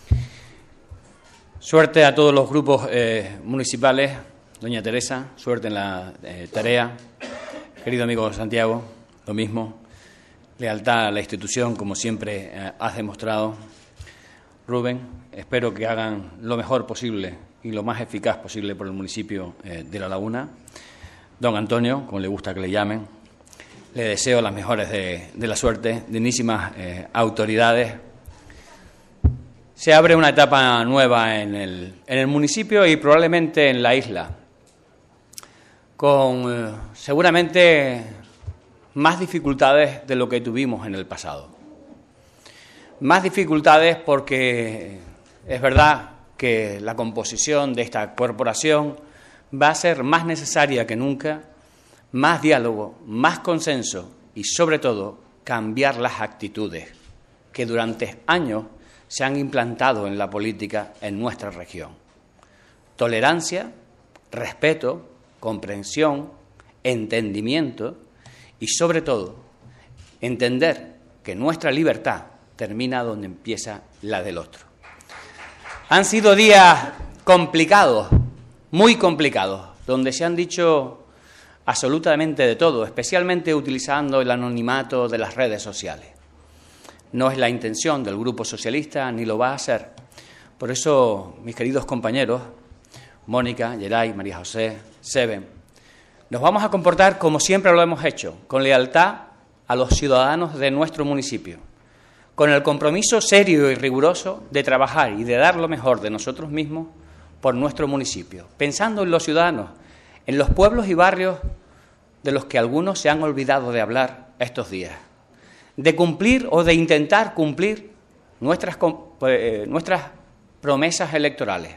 Suerte a todos los grupos eh, municipales. Doña Teresa, suerte en la eh, tarea. Querido amigo Santiago, lo mismo. Lealtad a la institución, como siempre eh, has demostrado. Rubén, espero que hagan lo mejor posible y lo más eficaz posible por el municipio eh, de La Laguna. Don Antonio, como le gusta que le llamen, le deseo las mejores de, de la suerte, dignísimas eh, autoridades. Se abre una etapa nueva en el, en el municipio y probablemente en la isla. con eh, seguramente más dificultades de lo que tuvimos en el pasado. Más dificultades porque es verdad que la composición de esta corporación va a ser más necesaria que nunca, más diálogo, más consenso y, sobre todo, cambiar las actitudes que durante años se han implantado en la política en nuestra región. Tolerancia, respeto, comprensión, entendimiento y, sobre todo, entender que nuestra libertad termina donde empieza la del otro. Han sido días complicados, muy complicados, donde se han dicho absolutamente de todo, especialmente utilizando el anonimato de las redes sociales. No es la intención del Grupo Socialista, ni lo va a ser. Por eso, mis queridos compañeros, Mónica, Geray, María José, Seben, nos vamos a comportar como siempre lo hemos hecho, con lealtad a los ciudadanos de nuestro municipio, con el compromiso serio y riguroso de trabajar y de dar lo mejor de nosotros mismos por nuestro municipio, pensando en los ciudadanos, en los pueblos y barrios de los que algunos se han olvidado de hablar estos días, de cumplir o de intentar cumplir nuestras, eh, nuestras promesas electorales,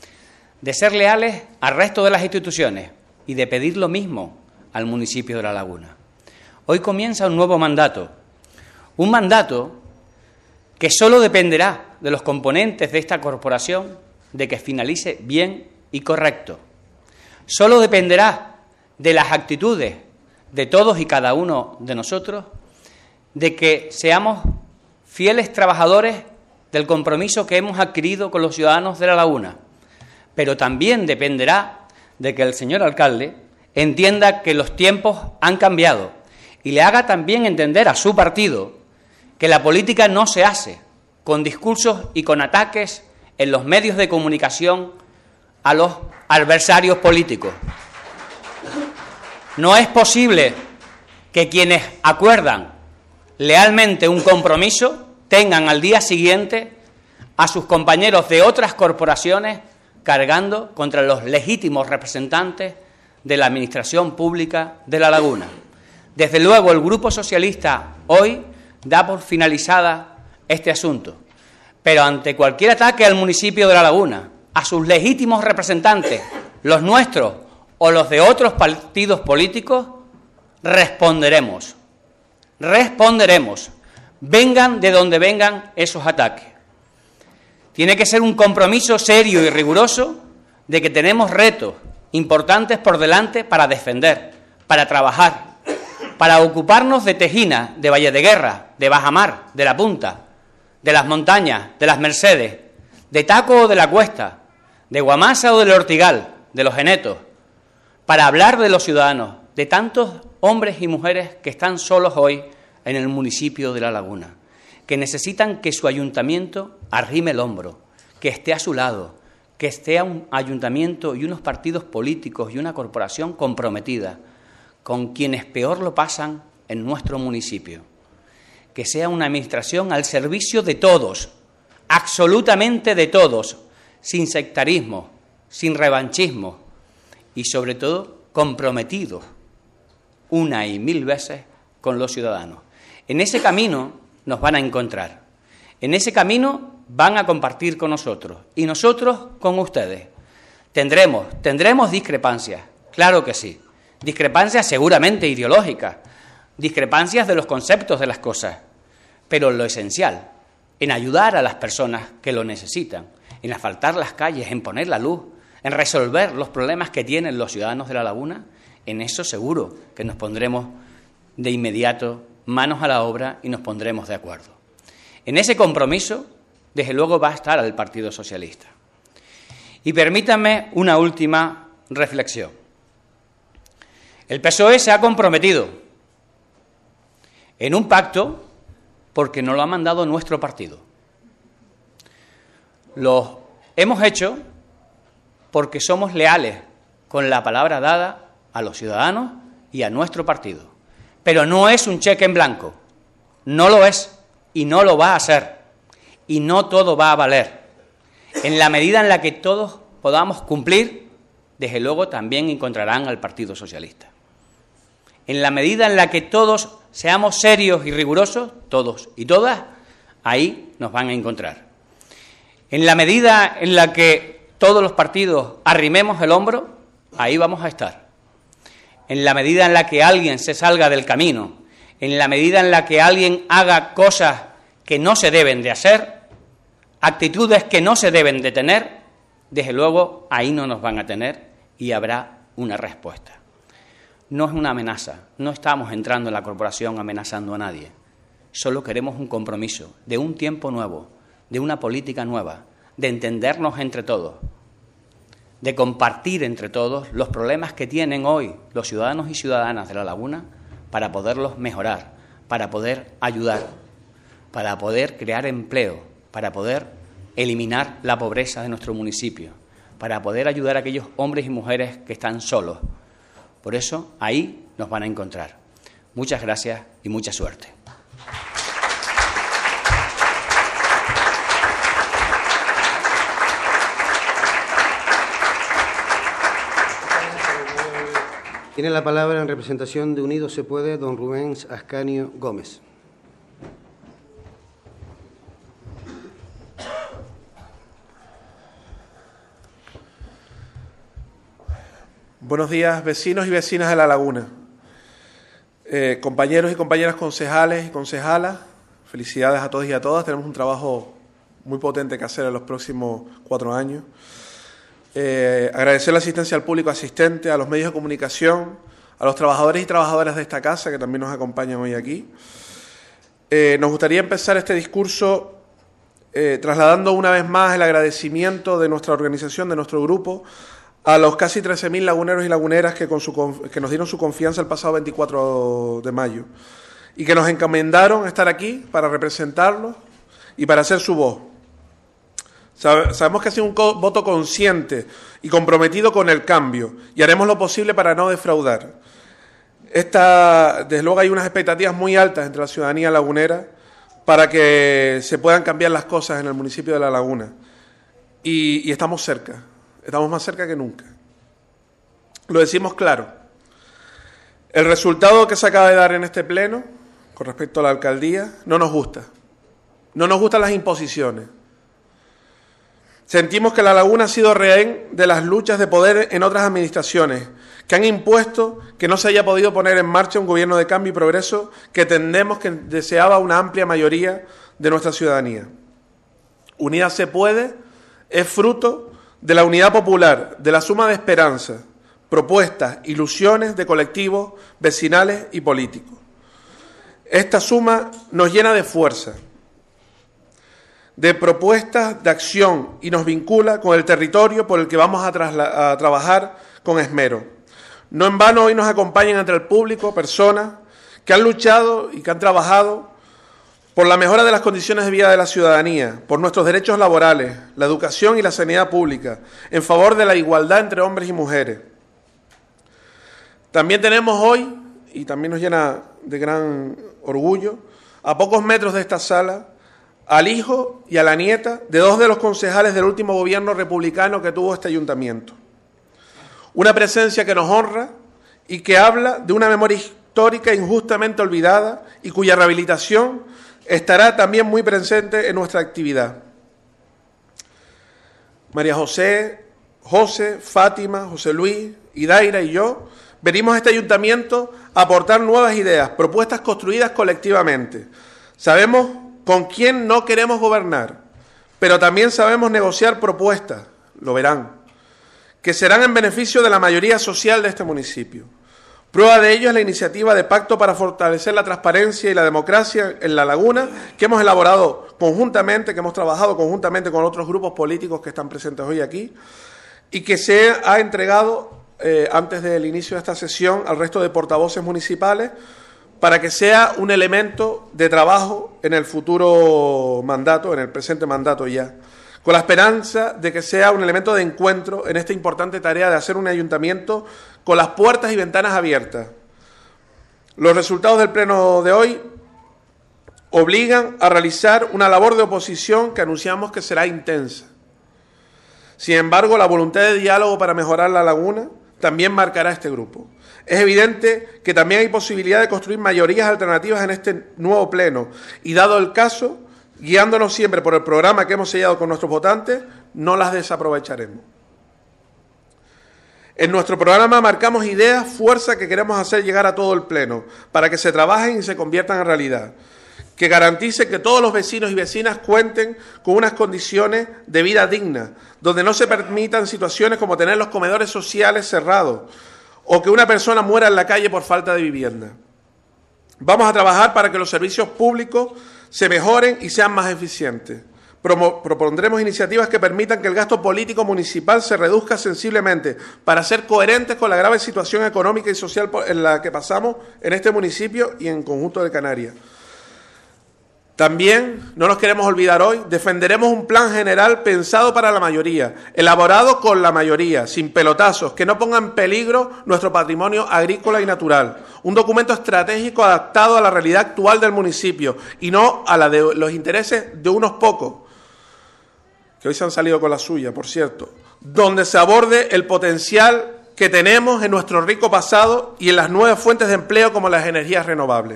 de ser leales al resto de las instituciones y de pedir lo mismo al municipio de La Laguna. Hoy comienza un nuevo mandato, un mandato que solo dependerá de los componentes de esta corporación de que finalice bien y correcto. Solo dependerá de las actitudes de todos y cada uno de nosotros, de que seamos fieles trabajadores del compromiso que hemos adquirido con los ciudadanos de La Laguna, pero también dependerá de que el señor alcalde entienda que los tiempos han cambiado y le haga también entender a su partido que la política no se hace con discursos y con ataques en los medios de comunicación a los adversarios políticos. No es posible que quienes acuerdan lealmente un compromiso tengan al día siguiente a sus compañeros de otras corporaciones cargando contra los legítimos representantes de la Administración Pública de La Laguna. Desde luego, el Grupo Socialista hoy da por finalizada este asunto, pero ante cualquier ataque al municipio de La Laguna, a sus legítimos representantes, los nuestros o los de otros partidos políticos, responderemos. Responderemos, vengan de donde vengan esos ataques. Tiene que ser un compromiso serio y riguroso de que tenemos retos importantes por delante para defender, para trabajar, para ocuparnos de Tejina, de Valle de Guerra, de Bajamar, de La Punta, de las montañas, de las Mercedes, de Taco o de la Cuesta, de Guamasa o del Ortigal, de los Genetos, para hablar de los ciudadanos, de tantos hombres y mujeres que están solos hoy en el municipio de La Laguna, que necesitan que su ayuntamiento arrime el hombro, que esté a su lado, que esté un ayuntamiento y unos partidos políticos y una corporación comprometida con quienes peor lo pasan en nuestro municipio, que sea una administración al servicio de todos, absolutamente de todos, sin sectarismo, sin revanchismo y, sobre todo, comprometido una y mil veces con los ciudadanos. En ese camino nos van a encontrar, en ese camino van a compartir con nosotros y nosotros con ustedes. Tendremos, tendremos discrepancias, claro que sí, discrepancias seguramente ideológicas, discrepancias de los conceptos de las cosas, pero lo esencial, en ayudar a las personas que lo necesitan, en asfaltar las calles, en poner la luz, en resolver los problemas que tienen los ciudadanos de La Laguna, en eso seguro que nos pondremos de inmediato manos a la obra y nos pondremos de acuerdo. En ese compromiso, desde luego, va a estar el Partido Socialista. Y permítanme una última reflexión. El P S O E se ha comprometido en un pacto porque nos lo ha mandado nuestro partido. Lo hemos hecho porque somos leales con la palabra dada a los ciudadanos y a nuestro partido. Pero no es un cheque en blanco, no lo es y no lo va a ser, y no todo va a valer. En la medida en la que todos podamos cumplir, desde luego también encontrarán al Partido Socialista. En la medida en la que todos seamos serios y rigurosos, todos y todas, ahí nos van a encontrar. En la medida en la que todos los partidos arrimemos el hombro, ahí vamos a estar. En la medida en la que alguien se salga del camino, en la medida en la que alguien haga cosas que no se deben de hacer, actitudes que no se deben de tener, desde luego ahí no nos van a tener y habrá una respuesta. No es una amenaza, no estamos entrando en la corporación amenazando a nadie, solo queremos un compromiso de un tiempo nuevo, de una política nueva, de entendernos entre todos, de compartir entre todos los problemas que tienen hoy los ciudadanos y ciudadanas de La Laguna para poderlos mejorar, para poder ayudar, para poder crear empleo, para poder eliminar la pobreza de nuestro municipio, para poder ayudar a aquellos hombres y mujeres que están solos. Por eso, ahí nos van a encontrar. Muchas gracias y mucha suerte. Tiene la palabra en representación de Unidos se Puede, don Rubén Ascanio Gómez. Buenos días, vecinos y vecinas de La Laguna, eh, compañeros y compañeras concejales y concejalas, felicidades a todos y a todas. Tenemos un trabajo muy potente que hacer en los próximos cuatro años. Eh, agradecer la asistencia al público asistente, a los medios de comunicación, a los trabajadores y trabajadoras de esta casa que también nos acompañan hoy aquí. Eh, nos gustaría empezar este discurso eh, trasladando una vez más el agradecimiento de nuestra organización, de nuestro grupo, a los casi trece mil laguneros y laguneras que, con su, que nos dieron su confianza el pasado veinticuatro de mayo y que nos encomendaron estar aquí para representarlos y para hacer su voz. Sabemos que ha sido un voto consciente y comprometido con el cambio y haremos lo posible para no defraudar. Esta, desde luego hay unas expectativas muy altas entre la ciudadanía lagunera para que se puedan cambiar las cosas en el municipio de La Laguna y, y estamos cerca, estamos más cerca que nunca. Lo decimos claro. El resultado que se acaba de dar en este pleno con respecto a la alcaldía no nos gusta, no nos gustan las imposiciones. Sentimos que La Laguna ha sido rehén de las luchas de poder en otras administraciones, que han impuesto que no se haya podido poner en marcha un gobierno de cambio y progreso que entendemos que deseaba una amplia mayoría de nuestra ciudadanía. Unida se puede es fruto de la unidad popular, de la suma de esperanzas, propuestas, ilusiones de colectivos vecinales y políticos. Esta suma nos llena de fuerza, de propuestas de acción y nos vincula con el territorio por el que vamos a, trasla- a trabajar con esmero. No en vano hoy nos acompañan entre el público personas que han luchado y que han trabajado por la mejora de las condiciones de vida de la ciudadanía, por nuestros derechos laborales, la educación y la sanidad pública, en favor de la igualdad entre hombres y mujeres. También tenemos hoy, y también nos llena de gran orgullo, a pocos metros de esta sala, al hijo y a la nieta de dos de los concejales del último gobierno republicano que tuvo este ayuntamiento. Una presencia que nos honra y que habla de una memoria histórica injustamente olvidada y cuya rehabilitación estará también muy presente en nuestra actividad. María José, José, Fátima, José Luis, Idaira y yo venimos a este ayuntamiento a aportar nuevas ideas, propuestas construidas colectivamente. Sabemos con quién no queremos gobernar, pero también sabemos negociar propuestas, lo verán, que serán en beneficio de la mayoría social de este municipio. Prueba de ello es la iniciativa de Pacto para fortalecer la transparencia y la democracia en La Laguna, que hemos elaborado conjuntamente, que hemos trabajado conjuntamente con otros grupos políticos que están presentes hoy aquí, y que se ha entregado eh, antes del inicio de esta sesión al resto de portavoces municipales, para que sea un elemento de trabajo en el futuro mandato, en el presente mandato ya, con la esperanza de que sea un elemento de encuentro en esta importante tarea de hacer un ayuntamiento con las puertas y ventanas abiertas. Los resultados del pleno de hoy obligan a realizar una labor de oposición que anunciamos que será intensa. Sin embargo, la voluntad de diálogo para mejorar la laguna también marcará este grupo. Es evidente que también hay posibilidad de construir mayorías alternativas en este nuevo pleno y, dado el caso, guiándonos siempre por el programa que hemos sellado con nuestros votantes, no las desaprovecharemos. En nuestro programa marcamos ideas, fuerza que queremos hacer llegar a todo el pleno para que se trabajen y se conviertan en realidad, que garantice que todos los vecinos y vecinas cuenten con unas condiciones de vida dignas, donde no se permitan situaciones como tener los comedores sociales cerrados o que una persona muera en la calle por falta de vivienda. Vamos a trabajar para que los servicios públicos se mejoren y sean más eficientes. Promo- propondremos iniciativas que permitan que el gasto político municipal se reduzca sensiblemente para ser coherentes con la grave situación económica y social en la que pasamos en este municipio y en el conjunto de Canarias. También, no nos queremos olvidar hoy, defenderemos un plan general pensado para la mayoría, elaborado con la mayoría, sin pelotazos, que no ponga en peligro nuestro patrimonio agrícola y natural. Un documento estratégico adaptado a la realidad actual del municipio y no a la de los intereses de unos pocos, que hoy se han salido con la suya, por cierto, donde se aborde el potencial que tenemos en nuestro rico pasado y en las nuevas fuentes de empleo como las energías renovables.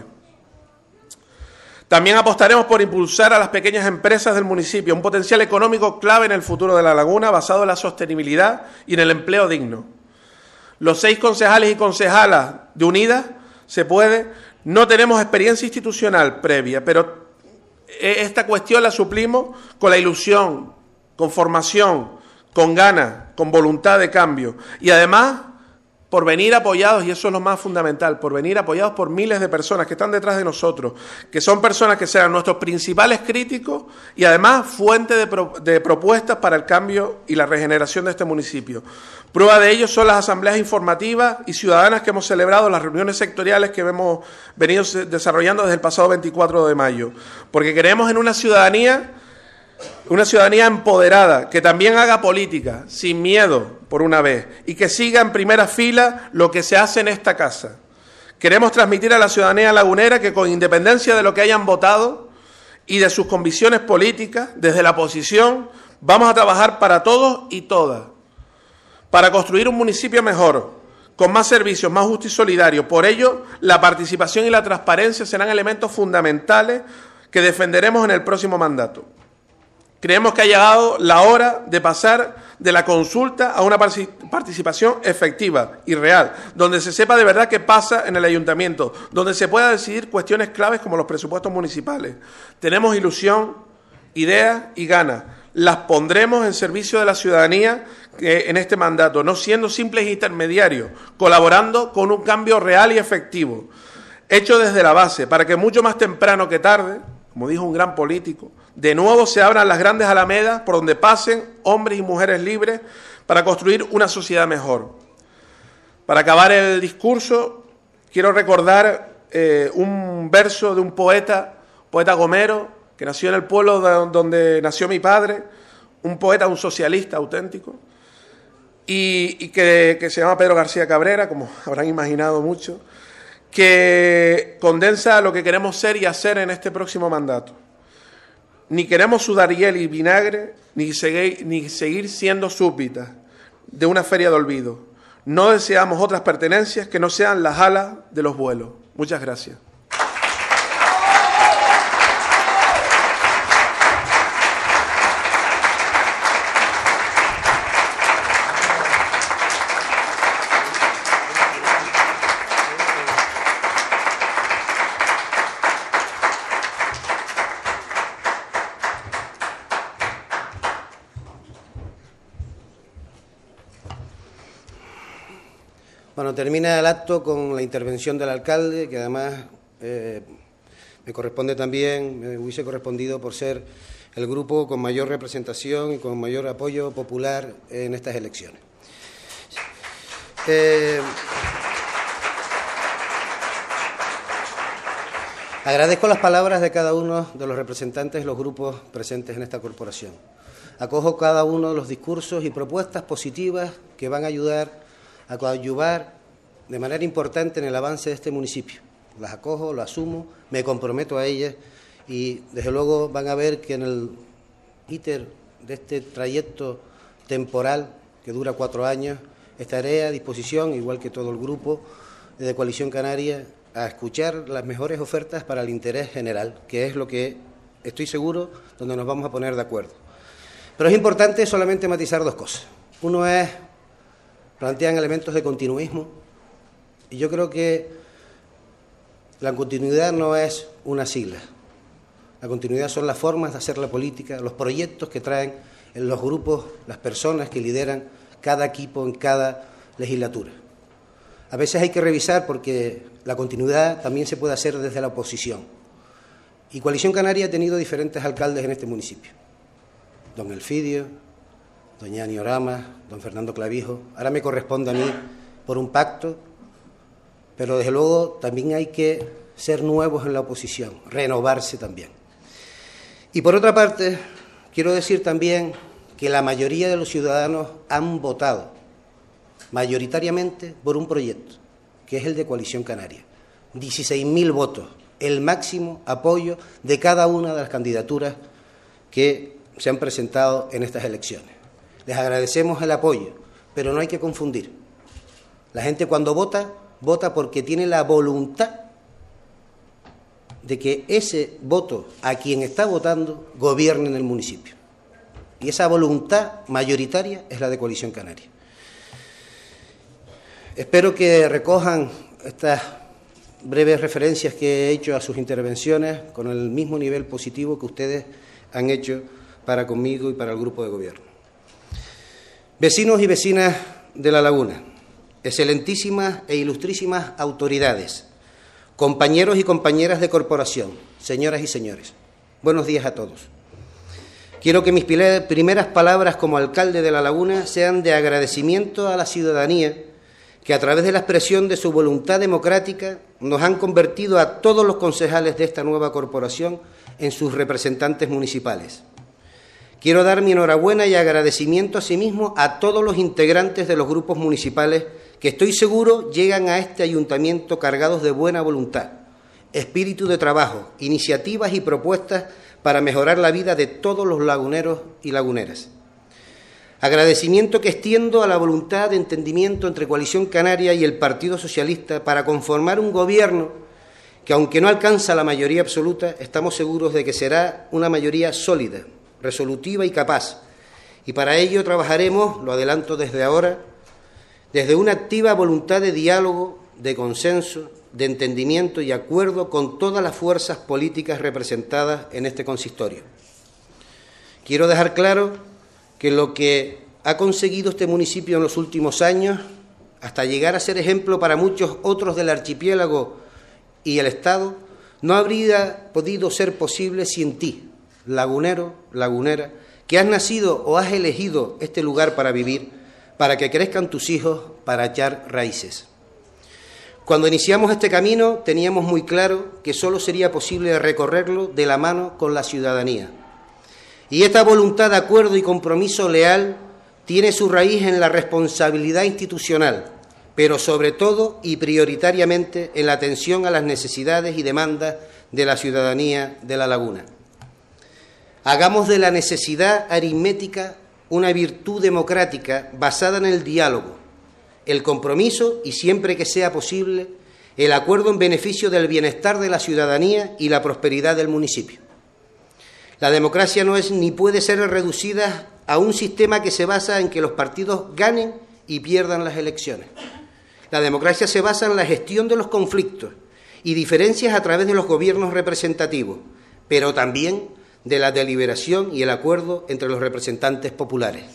También apostaremos por impulsar a las pequeñas empresas del municipio, un potencial económico clave en el futuro de la laguna basado en la sostenibilidad y en el empleo digno. Los seis concejales y concejalas de Unidas se puede, no tenemos experiencia institucional previa, pero esta cuestión la suplimos con la ilusión, con formación, con ganas, con voluntad de cambio y además por venir apoyados, y eso es lo más fundamental, por venir apoyados por miles de personas que están detrás de nosotros, que son personas que serán nuestros principales críticos y además fuente de, pro, de propuestas para el cambio y la regeneración de este municipio. Prueba de ello son las asambleas informativas y ciudadanas que hemos celebrado, las reuniones sectoriales que hemos venido desarrollando desde el pasado veinticuatro de mayo, porque creemos en una ciudadanía Una ciudadanía empoderada, que también haga política, sin miedo, por una vez, y que siga en primera fila lo que se hace en esta casa. Queremos transmitir a la ciudadanía lagunera que, con independencia de lo que hayan votado y de sus convicciones políticas, desde la oposición, vamos a trabajar para todos y todas, para construir un municipio mejor, con más servicios, más justo y solidario. Por ello, la participación y la transparencia serán elementos fundamentales que defenderemos en el próximo mandato. Creemos que ha llegado la hora de pasar de la consulta a una participación efectiva y real, donde se sepa de verdad qué pasa en el ayuntamiento, donde se pueda decidir cuestiones claves como los presupuestos municipales. Tenemos ilusión, ideas y ganas. Las pondremos en servicio de la ciudadanía en este mandato, no siendo simples intermediarios, colaborando con un cambio real y efectivo, hecho desde la base, para que mucho más temprano que tarde, como dijo un gran político, de nuevo se abran las grandes alamedas por donde pasen hombres y mujeres libres para construir una sociedad mejor. Para acabar el discurso, quiero recordar eh, un verso de un poeta, poeta gomero, que nació en el pueblo de donde nació mi padre, un poeta, un socialista auténtico, y, y que, que se llama Pedro García Cabrera, como habrán imaginado mucho, que condensa lo que queremos ser y hacer en este próximo mandato. Ni queremos sudar hiel y vinagre, ni seguir, ni seguir siendo súbditas de una feria de olvido. No deseamos otras pertenencias que no sean las alas de los vuelos. Muchas gracias. Bueno, termina el acto con la intervención del alcalde, que además eh, me corresponde también, me hubiese correspondido por ser el grupo con mayor representación y con mayor apoyo popular en estas elecciones. Eh, agradezco las palabras de cada uno de los representantes de los grupos presentes en esta corporación. Acojo cada uno de los discursos y propuestas positivas que van a ayudar a coadyuvar de manera importante en el avance de este municipio. Las acojo, lo asumo, me comprometo a ellas y desde luego van a ver que en el íter de este trayecto temporal que dura cuatro años. Estaré a disposición, igual que todo el grupo de Coalición Canaria, a escuchar las mejores ofertas para el interés general, que es lo que estoy seguro donde nos vamos a poner de acuerdo. Pero es importante solamente matizar dos cosas. Uno es, plantean elementos de continuismo, y yo creo que la continuidad no es una sigla. La continuidad son las formas de hacer la política, los proyectos que traen en los grupos, las personas que lideran cada equipo en cada legislatura. A veces hay que revisar porque la continuidad también se puede hacer desde la oposición. Y Coalición Canaria ha tenido diferentes alcaldes en este municipio. Don Elfidio, doña Aniorama, don Fernando Clavijo. Ahora me corresponde a mí por un pacto, pero desde luego también hay que ser nuevos en la oposición, renovarse también. Y por otra parte, quiero decir también que la mayoría de los ciudadanos han votado mayoritariamente por un proyecto, que es el de Coalición Canaria. dieciséis mil votos, el máximo apoyo de cada una de las candidaturas que se han presentado en estas elecciones. Les agradecemos el apoyo, pero no hay que confundir. La gente cuando vota, vota porque tiene la voluntad de que ese voto a quien está votando gobierne en el municipio. Y esa voluntad mayoritaria es la de Coalición Canaria. Espero que recojan estas breves referencias que he hecho a sus intervenciones con el mismo nivel positivo que ustedes han hecho para conmigo y para el grupo de gobierno. Vecinos y vecinas de La Laguna, excelentísimas e ilustrísimas autoridades, compañeros y compañeras de corporación, señoras y señores, buenos días a todos. Quiero que mis primeras palabras como alcalde de La Laguna sean de agradecimiento a la ciudadanía que a través de la expresión de su voluntad democrática nos han convertido a todos los concejales de esta nueva corporación en sus representantes municipales. Quiero dar mi enhorabuena y agradecimiento asimismo a todos los integrantes de los grupos municipales que estoy seguro llegan a este ayuntamiento cargados de buena voluntad, espíritu de trabajo, iniciativas y propuestas para mejorar la vida de todos los laguneros y laguneras. Agradecimiento que extiendo a la voluntad de entendimiento entre Coalición Canaria y el Partido Socialista para conformar un gobierno que, aunque no alcanza la mayoría absoluta, estamos seguros de que será una mayoría sólida, resolutiva y capaz. Y para ello trabajaremos, lo adelanto desde ahora, desde una activa voluntad de diálogo, de consenso, de entendimiento y acuerdo con todas las fuerzas políticas representadas en este consistorio. Quiero dejar claro que lo que ha conseguido este municipio en los últimos años, hasta llegar a ser ejemplo para muchos otros del archipiélago y el Estado, no habría podido ser posible sin ti, lagunero, lagunera, que has nacido o has elegido este lugar para vivir, para que crezcan tus hijos, para echar raíces. Cuando iniciamos este camino teníamos muy claro que solo sería posible recorrerlo de la mano con la ciudadanía. Y esta voluntad de acuerdo y compromiso leal tiene su raíz en la responsabilidad institucional, pero sobre todo y prioritariamente en la atención a las necesidades y demandas de la ciudadanía de La Laguna. Hagamos de la necesidad aritmética una virtud democrática basada en el diálogo, el compromiso y, siempre que sea posible, el acuerdo en beneficio del bienestar de la ciudadanía y la prosperidad del municipio. La democracia no es ni puede ser reducida a un sistema que se basa en que los partidos ganen y pierdan las elecciones. La democracia se basa en la gestión de los conflictos y diferencias a través de los gobiernos representativos, pero también de la deliberación y el acuerdo entre los representantes populares.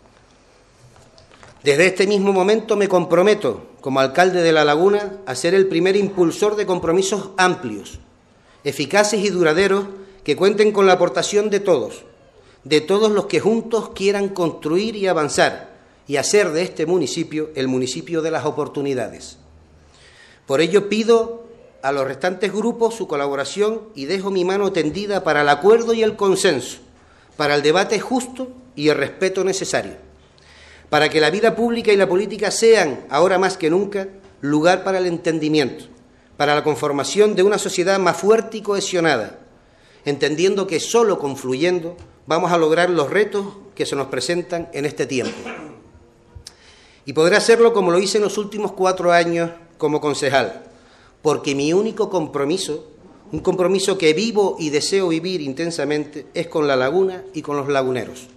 Desde este mismo momento me comprometo, como alcalde de La Laguna, a ser el primer impulsor de compromisos amplios, eficaces y duraderos, que cuenten con la aportación de todos, de todos los que juntos quieran construir y avanzar y hacer de este municipio el municipio de las oportunidades. Por ello pido a los restantes grupos su colaboración y dejo mi mano tendida para el acuerdo y el consenso, para el debate justo y el respeto necesario, para que la vida pública y la política sean, ahora más que nunca, lugar para el entendimiento, para la conformación de una sociedad más fuerte y cohesionada, entendiendo que solo confluyendo vamos a lograr los retos que se nos presentan en este tiempo. Y podré hacerlo como lo hice en los últimos cuatro años como concejal, porque mi único compromiso, un compromiso que vivo y deseo vivir intensamente, es con la laguna y con los laguneros.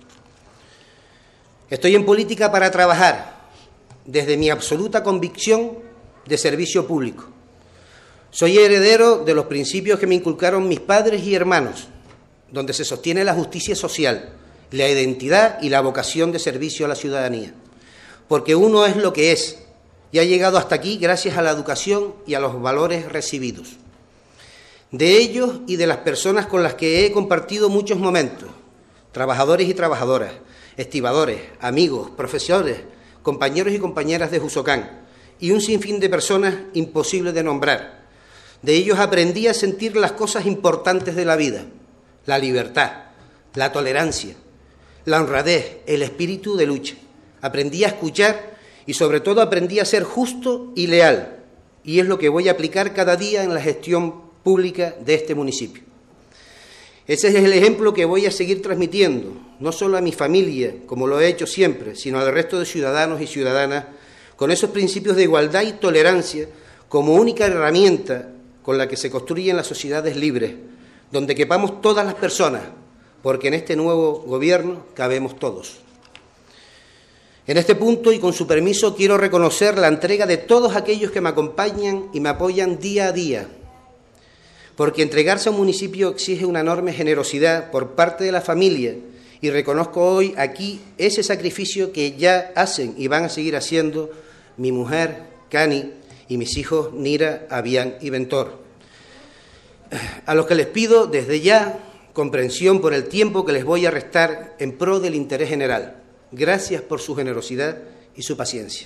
Estoy en política para trabajar desde mi absoluta convicción de servicio público. Soy heredero de los principios que me inculcaron mis padres y hermanos, donde se sostiene la justicia social, la identidad y la vocación de servicio a la ciudadanía. Porque uno es lo que es y ha llegado hasta aquí gracias a la educación y a los valores recibidos. De ellos y de las personas con las que he compartido muchos momentos, trabajadores y trabajadoras, estibadores, amigos, profesores, compañeros y compañeras de Jusocán, y un sinfín de personas imposible de nombrar. De ellos aprendí a sentir las cosas importantes de la vida: la libertad, la tolerancia, la honradez, el espíritu de lucha. Aprendí a escuchar y sobre todo aprendí a ser justo y leal, y es lo que voy a aplicar cada día en la gestión pública de este municipio. Ese es el ejemplo que voy a seguir transmitiendo, no solo a mi familia, como lo he hecho siempre, sino al resto de ciudadanos y ciudadanas, con esos principios de igualdad y tolerancia como única herramienta con la que se construyen las sociedades libres, donde quepamos todas las personas, porque en este nuevo gobierno cabemos todos. En este punto, y con su permiso, quiero reconocer la entrega de todos aquellos que me acompañan y me apoyan día a día, porque entregarse a un municipio exige una enorme generosidad por parte de la familia, y reconozco hoy aquí ese sacrificio que ya hacen y van a seguir haciendo mi mujer, Cani, y mis hijos, Nira, Avián y Ventor, a los que les pido desde ya comprensión por el tiempo que les voy a restar en pro del interés general. Gracias por su generosidad y su paciencia.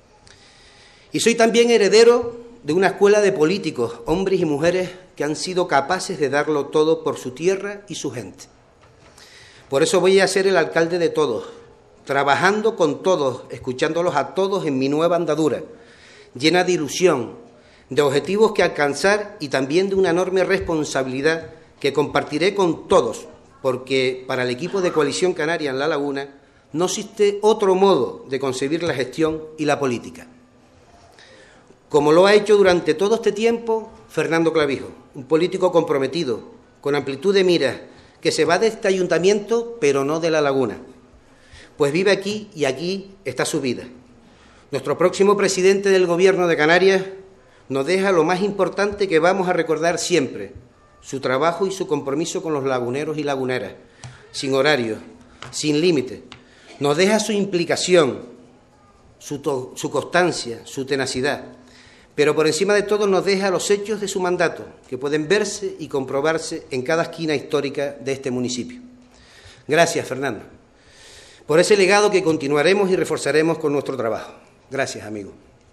Y soy también heredero de una escuela de políticos, hombres y mujeres que han sido capaces de darlo todo por su tierra y su gente. Por eso voy a ser el alcalde de todos, trabajando con todos, escuchándolos a todos en mi nueva andadura, llena de ilusión, de objetivos que alcanzar y también de una enorme responsabilidad que compartiré con todos, porque para el equipo de Coalición Canaria en La Laguna no existe otro modo de concebir la gestión y la política. Como lo ha hecho durante todo este tiempo Fernando Clavijo, un político comprometido, con amplitud de miras, que se va de este ayuntamiento, pero no de La Laguna, pues vive aquí y aquí está su vida. Nuestro próximo presidente del Gobierno de Canarias nos deja lo más importante que vamos a recordar siempre: su trabajo y su compromiso con los laguneros y laguneras, sin horarios, sin límites. Nos deja su implicación, su, to- su constancia, su tenacidad, pero por encima de todo nos deja los hechos de su mandato, que pueden verse y comprobarse en cada esquina histórica de este municipio. Gracias, Fernando, por ese legado que continuaremos y reforzaremos con nuestro trabajo. Gracias, amigo.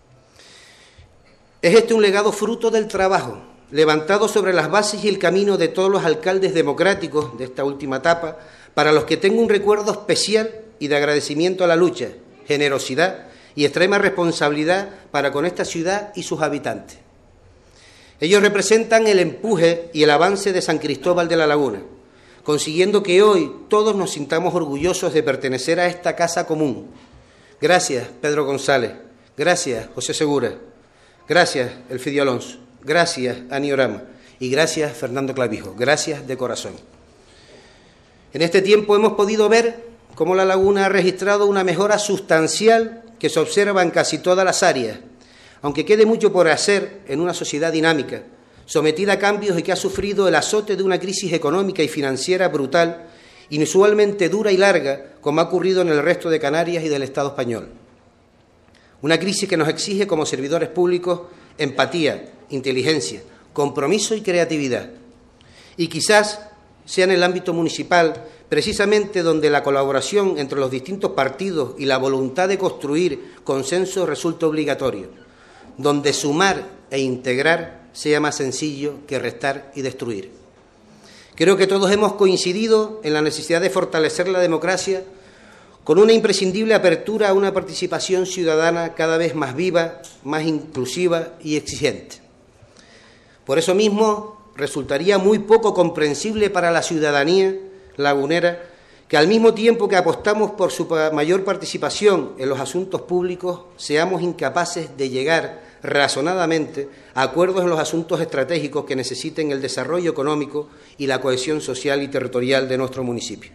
Es este un legado fruto del trabajo, levantado sobre las bases y el camino de todos los alcaldes democráticos de esta última etapa, para los que tengo un recuerdo especial y de agradecimiento a la lucha, generosidad y extrema responsabilidad para con esta ciudad y sus habitantes. Ellos representan el empuje y el avance de San Cristóbal de la Laguna, consiguiendo que hoy todos nos sintamos orgullosos de pertenecer a esta casa común. Gracias, Pedro González. Gracias, José Segura. Gracias, Elfidio Alonso. Gracias, Ani Orama. Y gracias, Fernando Clavijo. Gracias de corazón. En este tiempo hemos podido ver cómo La Laguna ha registrado una mejora sustancial que se observa en casi todas las áreas, aunque quede mucho por hacer en una sociedad dinámica, sometida a cambios y que ha sufrido el azote de una crisis económica y financiera brutal, inusualmente dura y larga, como ha ocurrido en el resto de Canarias y del Estado español. Una crisis que nos exige como servidores públicos empatía, inteligencia, compromiso y creatividad. Y quizás sea en el ámbito municipal precisamente donde la colaboración entre los distintos partidos y la voluntad de construir consenso resulta obligatorio, donde sumar e integrar sea más sencillo que restar y destruir. Creo que todos hemos coincidido en la necesidad de fortalecer la democracia con una imprescindible apertura a una participación ciudadana cada vez más viva, más inclusiva y exigente. Por eso mismo, resultaría muy poco comprensible para la ciudadanía lagunera que al mismo tiempo que apostamos por su mayor participación en los asuntos públicos, seamos incapaces de llegar razonadamente a acuerdos en los asuntos estratégicos que necesiten el desarrollo económico y la cohesión social y territorial de nuestro municipio.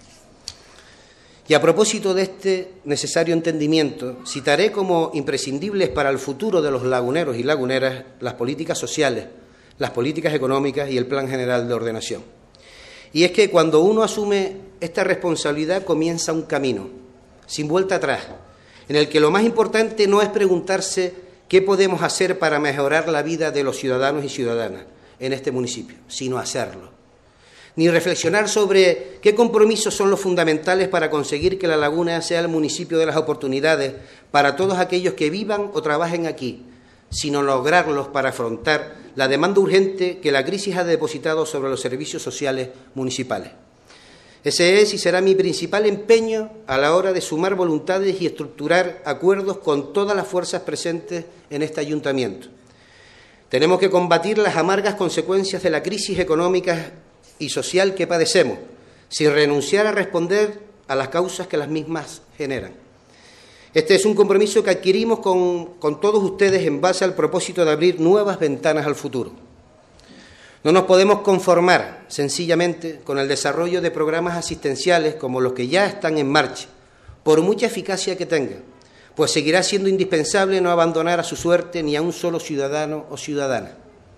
Y a propósito de este necesario entendimiento, citaré como imprescindibles para el futuro de los laguneros y laguneras las políticas sociales, las políticas económicas y el Plan General de Ordenación. Y es que cuando uno asume esta responsabilidad comienza un camino, sin vuelta atrás, en el que lo más importante no es preguntarse qué podemos hacer para mejorar la vida de los ciudadanos y ciudadanas en este municipio, sino hacerlo. Ni reflexionar sobre qué compromisos son los fundamentales para conseguir que La Laguna sea el municipio de las oportunidades para todos aquellos que vivan o trabajen aquí, sino lograrlos para afrontar la demanda urgente que la crisis ha depositado sobre los servicios sociales municipales. Ese es y será mi principal empeño a la hora de sumar voluntades y estructurar acuerdos con todas las fuerzas presentes en este ayuntamiento. Tenemos que combatir las amargas consecuencias de la crisis económica y social que padecemos, sin renunciar a responder a las causas que las mismas generan. Este es un compromiso que adquirimos con, con todos ustedes en base al propósito de abrir nuevas ventanas al futuro. No nos podemos conformar, sencillamente, con el desarrollo de programas asistenciales como los que ya están en marcha, por mucha eficacia que tengan, pues seguirá siendo indispensable no abandonar a su suerte ni a un solo ciudadano o ciudadana.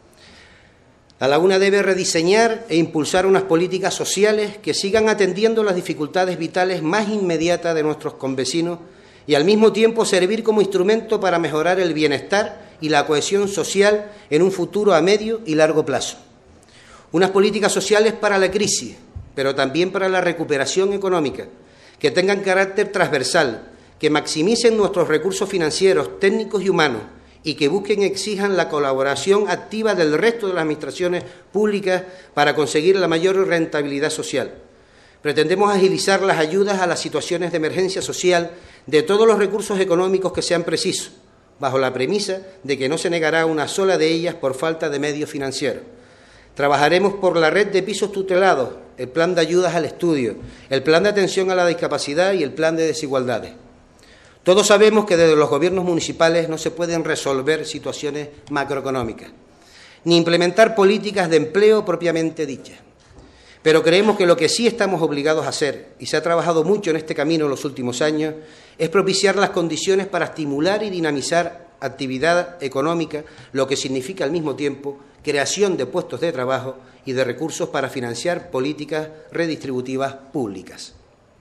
La Laguna debe rediseñar e impulsar unas políticas sociales que sigan atendiendo las dificultades vitales más inmediatas de nuestros convecinos y al mismo tiempo servir como instrumento para mejorar el bienestar y la cohesión social en un futuro a medio y largo plazo. Unas políticas sociales para la crisis, pero también para la recuperación económica, que tengan carácter transversal, que maximicen nuestros recursos financieros, técnicos y humanos, y que busquen y exijan la colaboración activa del resto de las administraciones públicas para conseguir la mayor rentabilidad social. Pretendemos agilizar las ayudas a las situaciones de emergencia social de todos los recursos económicos que sean precisos, bajo la premisa de que no se negará una sola de ellas por falta de medios financieros. Trabajaremos por la red de pisos tutelados, el plan de ayudas al estudio, el plan de atención a la discapacidad y el plan de desigualdades. Todos sabemos que desde los gobiernos municipales no se pueden resolver situaciones macroeconómicas, ni implementar políticas de empleo propiamente dichas. Pero creemos que lo que sí estamos obligados a hacer, y se ha trabajado mucho en este camino en los últimos años, es propiciar las condiciones para estimular y dinamizar actividad económica, lo que significa al mismo tiempo creación de puestos de trabajo y de recursos para financiar políticas redistributivas públicas.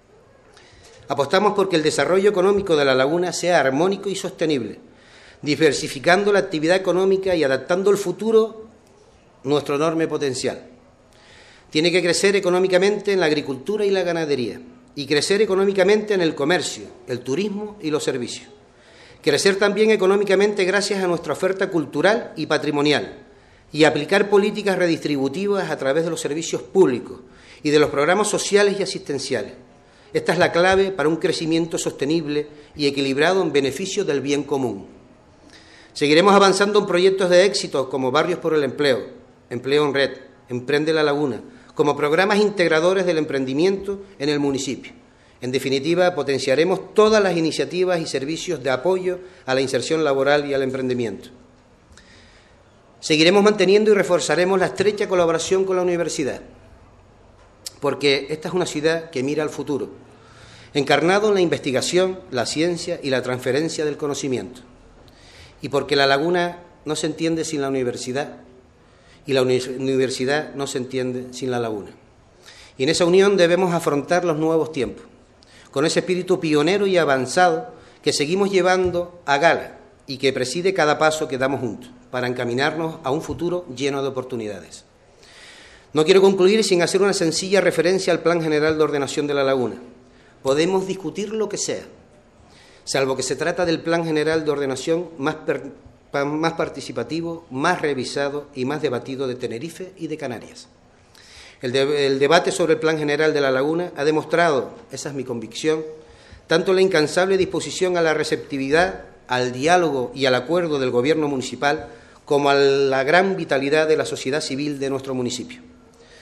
Apostamos por que el desarrollo económico de La Laguna sea armónico y sostenible, diversificando la actividad económica y adaptando al futuro nuestro enorme potencial. Tiene que crecer económicamente en la agricultura y la ganadería, y crecer económicamente en el comercio, el turismo y los servicios. Crecer también económicamente gracias a nuestra oferta cultural y patrimonial, y aplicar políticas redistributivas a través de los servicios públicos y de los programas sociales y asistenciales. Esta es la clave para un crecimiento sostenible y equilibrado en beneficio del bien común. Seguiremos avanzando en proyectos de éxito como Barrios por el Empleo, Empleo en Red, Emprende La Laguna, como programas integradores del emprendimiento en el municipio. En definitiva, potenciaremos todas las iniciativas y servicios de apoyo a la inserción laboral y al emprendimiento. Seguiremos manteniendo y reforzaremos la estrecha colaboración con la universidad, porque esta es una ciudad que mira al futuro, encarnado en la investigación, la ciencia y la transferencia del conocimiento. Y porque La Laguna no se entiende sin la universidad, y la universidad no se entiende sin La Laguna. Y en esa unión debemos afrontar los nuevos tiempos, con ese espíritu pionero y avanzado que seguimos llevando a gala y que preside cada paso que damos juntos, para encaminarnos a un futuro lleno de oportunidades. No quiero concluir sin hacer una sencilla referencia al Plan General de Ordenación de La Laguna. Podemos discutir lo que sea, salvo que se trata del Plan General de Ordenación más, per, más participativo, más revisado y más debatido de Tenerife y de Canarias. El, de, el debate sobre el Plan General de La Laguna ha demostrado, esa es mi convicción, tanto la incansable disposición a la receptividad, al diálogo y al acuerdo del Gobierno municipal, como a la gran vitalidad de la sociedad civil de nuestro municipio.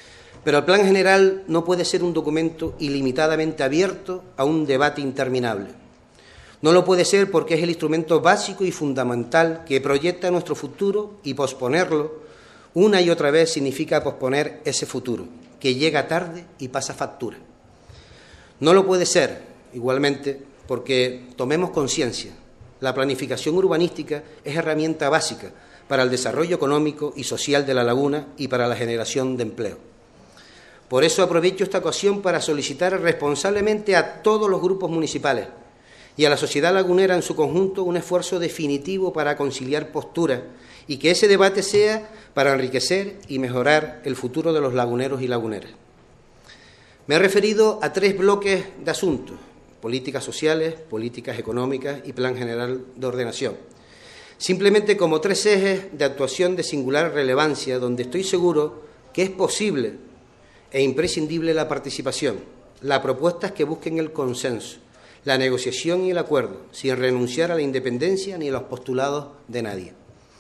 Pero el Plan General no puede ser un documento ilimitadamente abierto a un debate interminable. No lo puede ser porque es el instrumento básico y fundamental que proyecta nuestro futuro, y posponerlo una y otra vez significa posponer ese futuro, que llega tarde y pasa factura. No lo puede ser, igualmente, porque tomemos conciencia. La planificación urbanística es herramienta básica para el desarrollo económico y social de la laguna y para la generación de empleo. Por eso aprovecho esta ocasión para solicitar responsablemente a todos los grupos municipales y a la sociedad lagunera en su conjunto un esfuerzo definitivo para conciliar posturas y que ese debate sea para enriquecer y mejorar el futuro de los laguneros y laguneras. Me he referido a tres bloques de asuntos: políticas sociales, políticas económicas y plan general de ordenación, simplemente como tres ejes de actuación de singular relevancia, donde estoy seguro que es posible e imprescindible la participación, las propuestas que busquen el consenso, la negociación y el acuerdo, sin renunciar a la independencia ni a los postulados de nadie.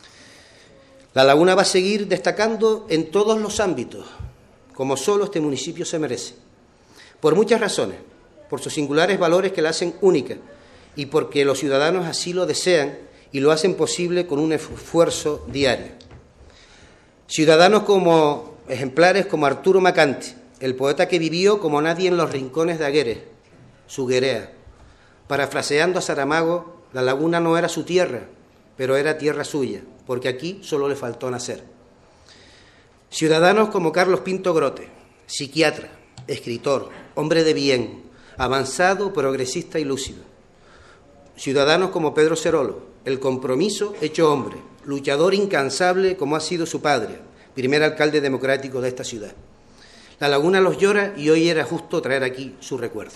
La laguna va a seguir destacando en todos los ámbitos, como solo este municipio se merece, por muchas razones, por sus singulares valores que la hacen única y porque los ciudadanos así lo desean y lo hacen posible con un esfuerzo diario. Ciudadanos como ejemplares como Arturo Macante, el poeta que vivió como nadie en los rincones de Agueres, su Guerea. Parafraseando a Saramago, la laguna no era su tierra, pero era tierra suya, porque aquí solo le faltó nacer. Ciudadanos como Carlos Pinto Grote, psiquiatra, escritor, hombre de bien, avanzado, progresista y lúcido. Ciudadanos como Pedro Cerolo, el compromiso hecho hombre, luchador incansable como ha sido su padre, primer alcalde democrático de esta ciudad. La laguna los llora y hoy era justo traer aquí su recuerdo.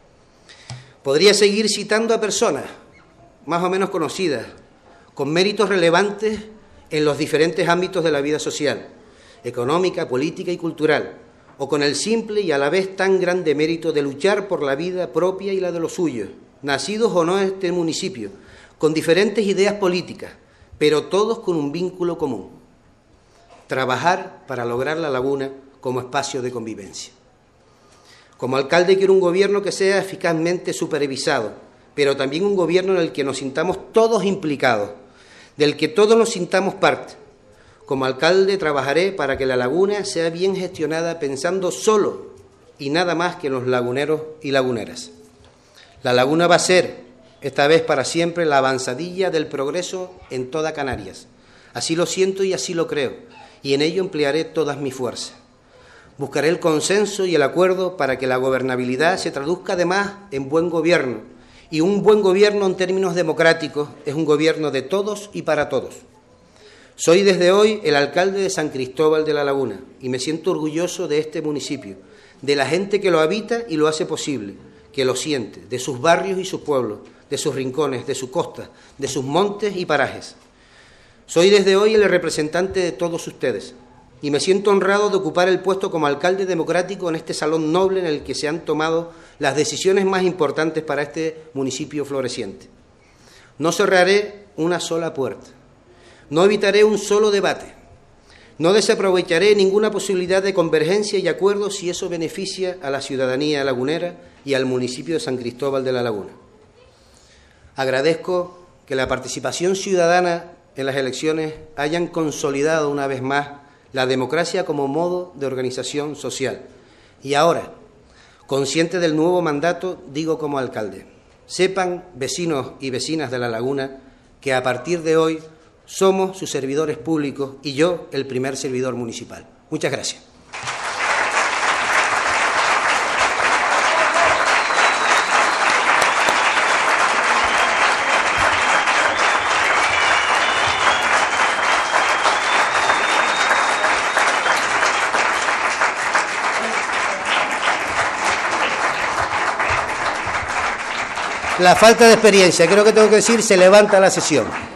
Podría seguir citando a personas más o menos conocidas, con méritos relevantes en los diferentes ámbitos de la vida social, económica, política y cultural, o con el simple y a la vez tan grande mérito de luchar por la vida propia y la de los suyos, nacidos o no en este municipio, con diferentes ideas políticas, pero todos con un vínculo común: trabajar para lograr la laguna como espacio de convivencia. Como alcalde quiero un gobierno que sea eficazmente supervisado, pero también un gobierno en el que nos sintamos todos implicados, del que todos nos sintamos parte. Como alcalde trabajaré para que la laguna sea bien gestionada pensando solo y nada más que en los laguneros y laguneras. La laguna va a ser, esta vez para siempre, la avanzadilla del progreso en toda Canarias. Así lo siento y así lo creo, y en ello emplearé todas mis fuerzas. Buscaré el consenso y el acuerdo para que la gobernabilidad se traduzca además en buen gobierno, y un buen gobierno en términos democráticos es un gobierno de todos y para todos. Soy desde hoy el alcalde de San Cristóbal de la Laguna y me siento orgulloso de este municipio, de la gente que lo habita y lo hace posible, que lo siente, de sus barrios y sus pueblos, de sus rincones, de sus costas, de sus montes y parajes. Soy desde hoy el representante de todos ustedes y me siento honrado de ocupar el puesto como alcalde democrático en este salón noble en el que se han tomado las decisiones más importantes para este municipio floreciente. No cerraré una sola puerta, no evitaré un solo debate, no desaprovecharé ninguna posibilidad de convergencia y acuerdo si eso beneficia a la ciudadanía lagunera y al municipio de San Cristóbal de la Laguna. Agradezco que la participación ciudadana en las elecciones hayan consolidado una vez más la democracia como modo de organización social. Y ahora, consciente del nuevo mandato, digo como alcalde: sepan, vecinos y vecinas de la laguna, que a partir de hoy somos sus servidores públicos y yo el primer servidor municipal. Muchas gracias. La falta de experiencia, creo que tengo que decir, se levanta la sesión.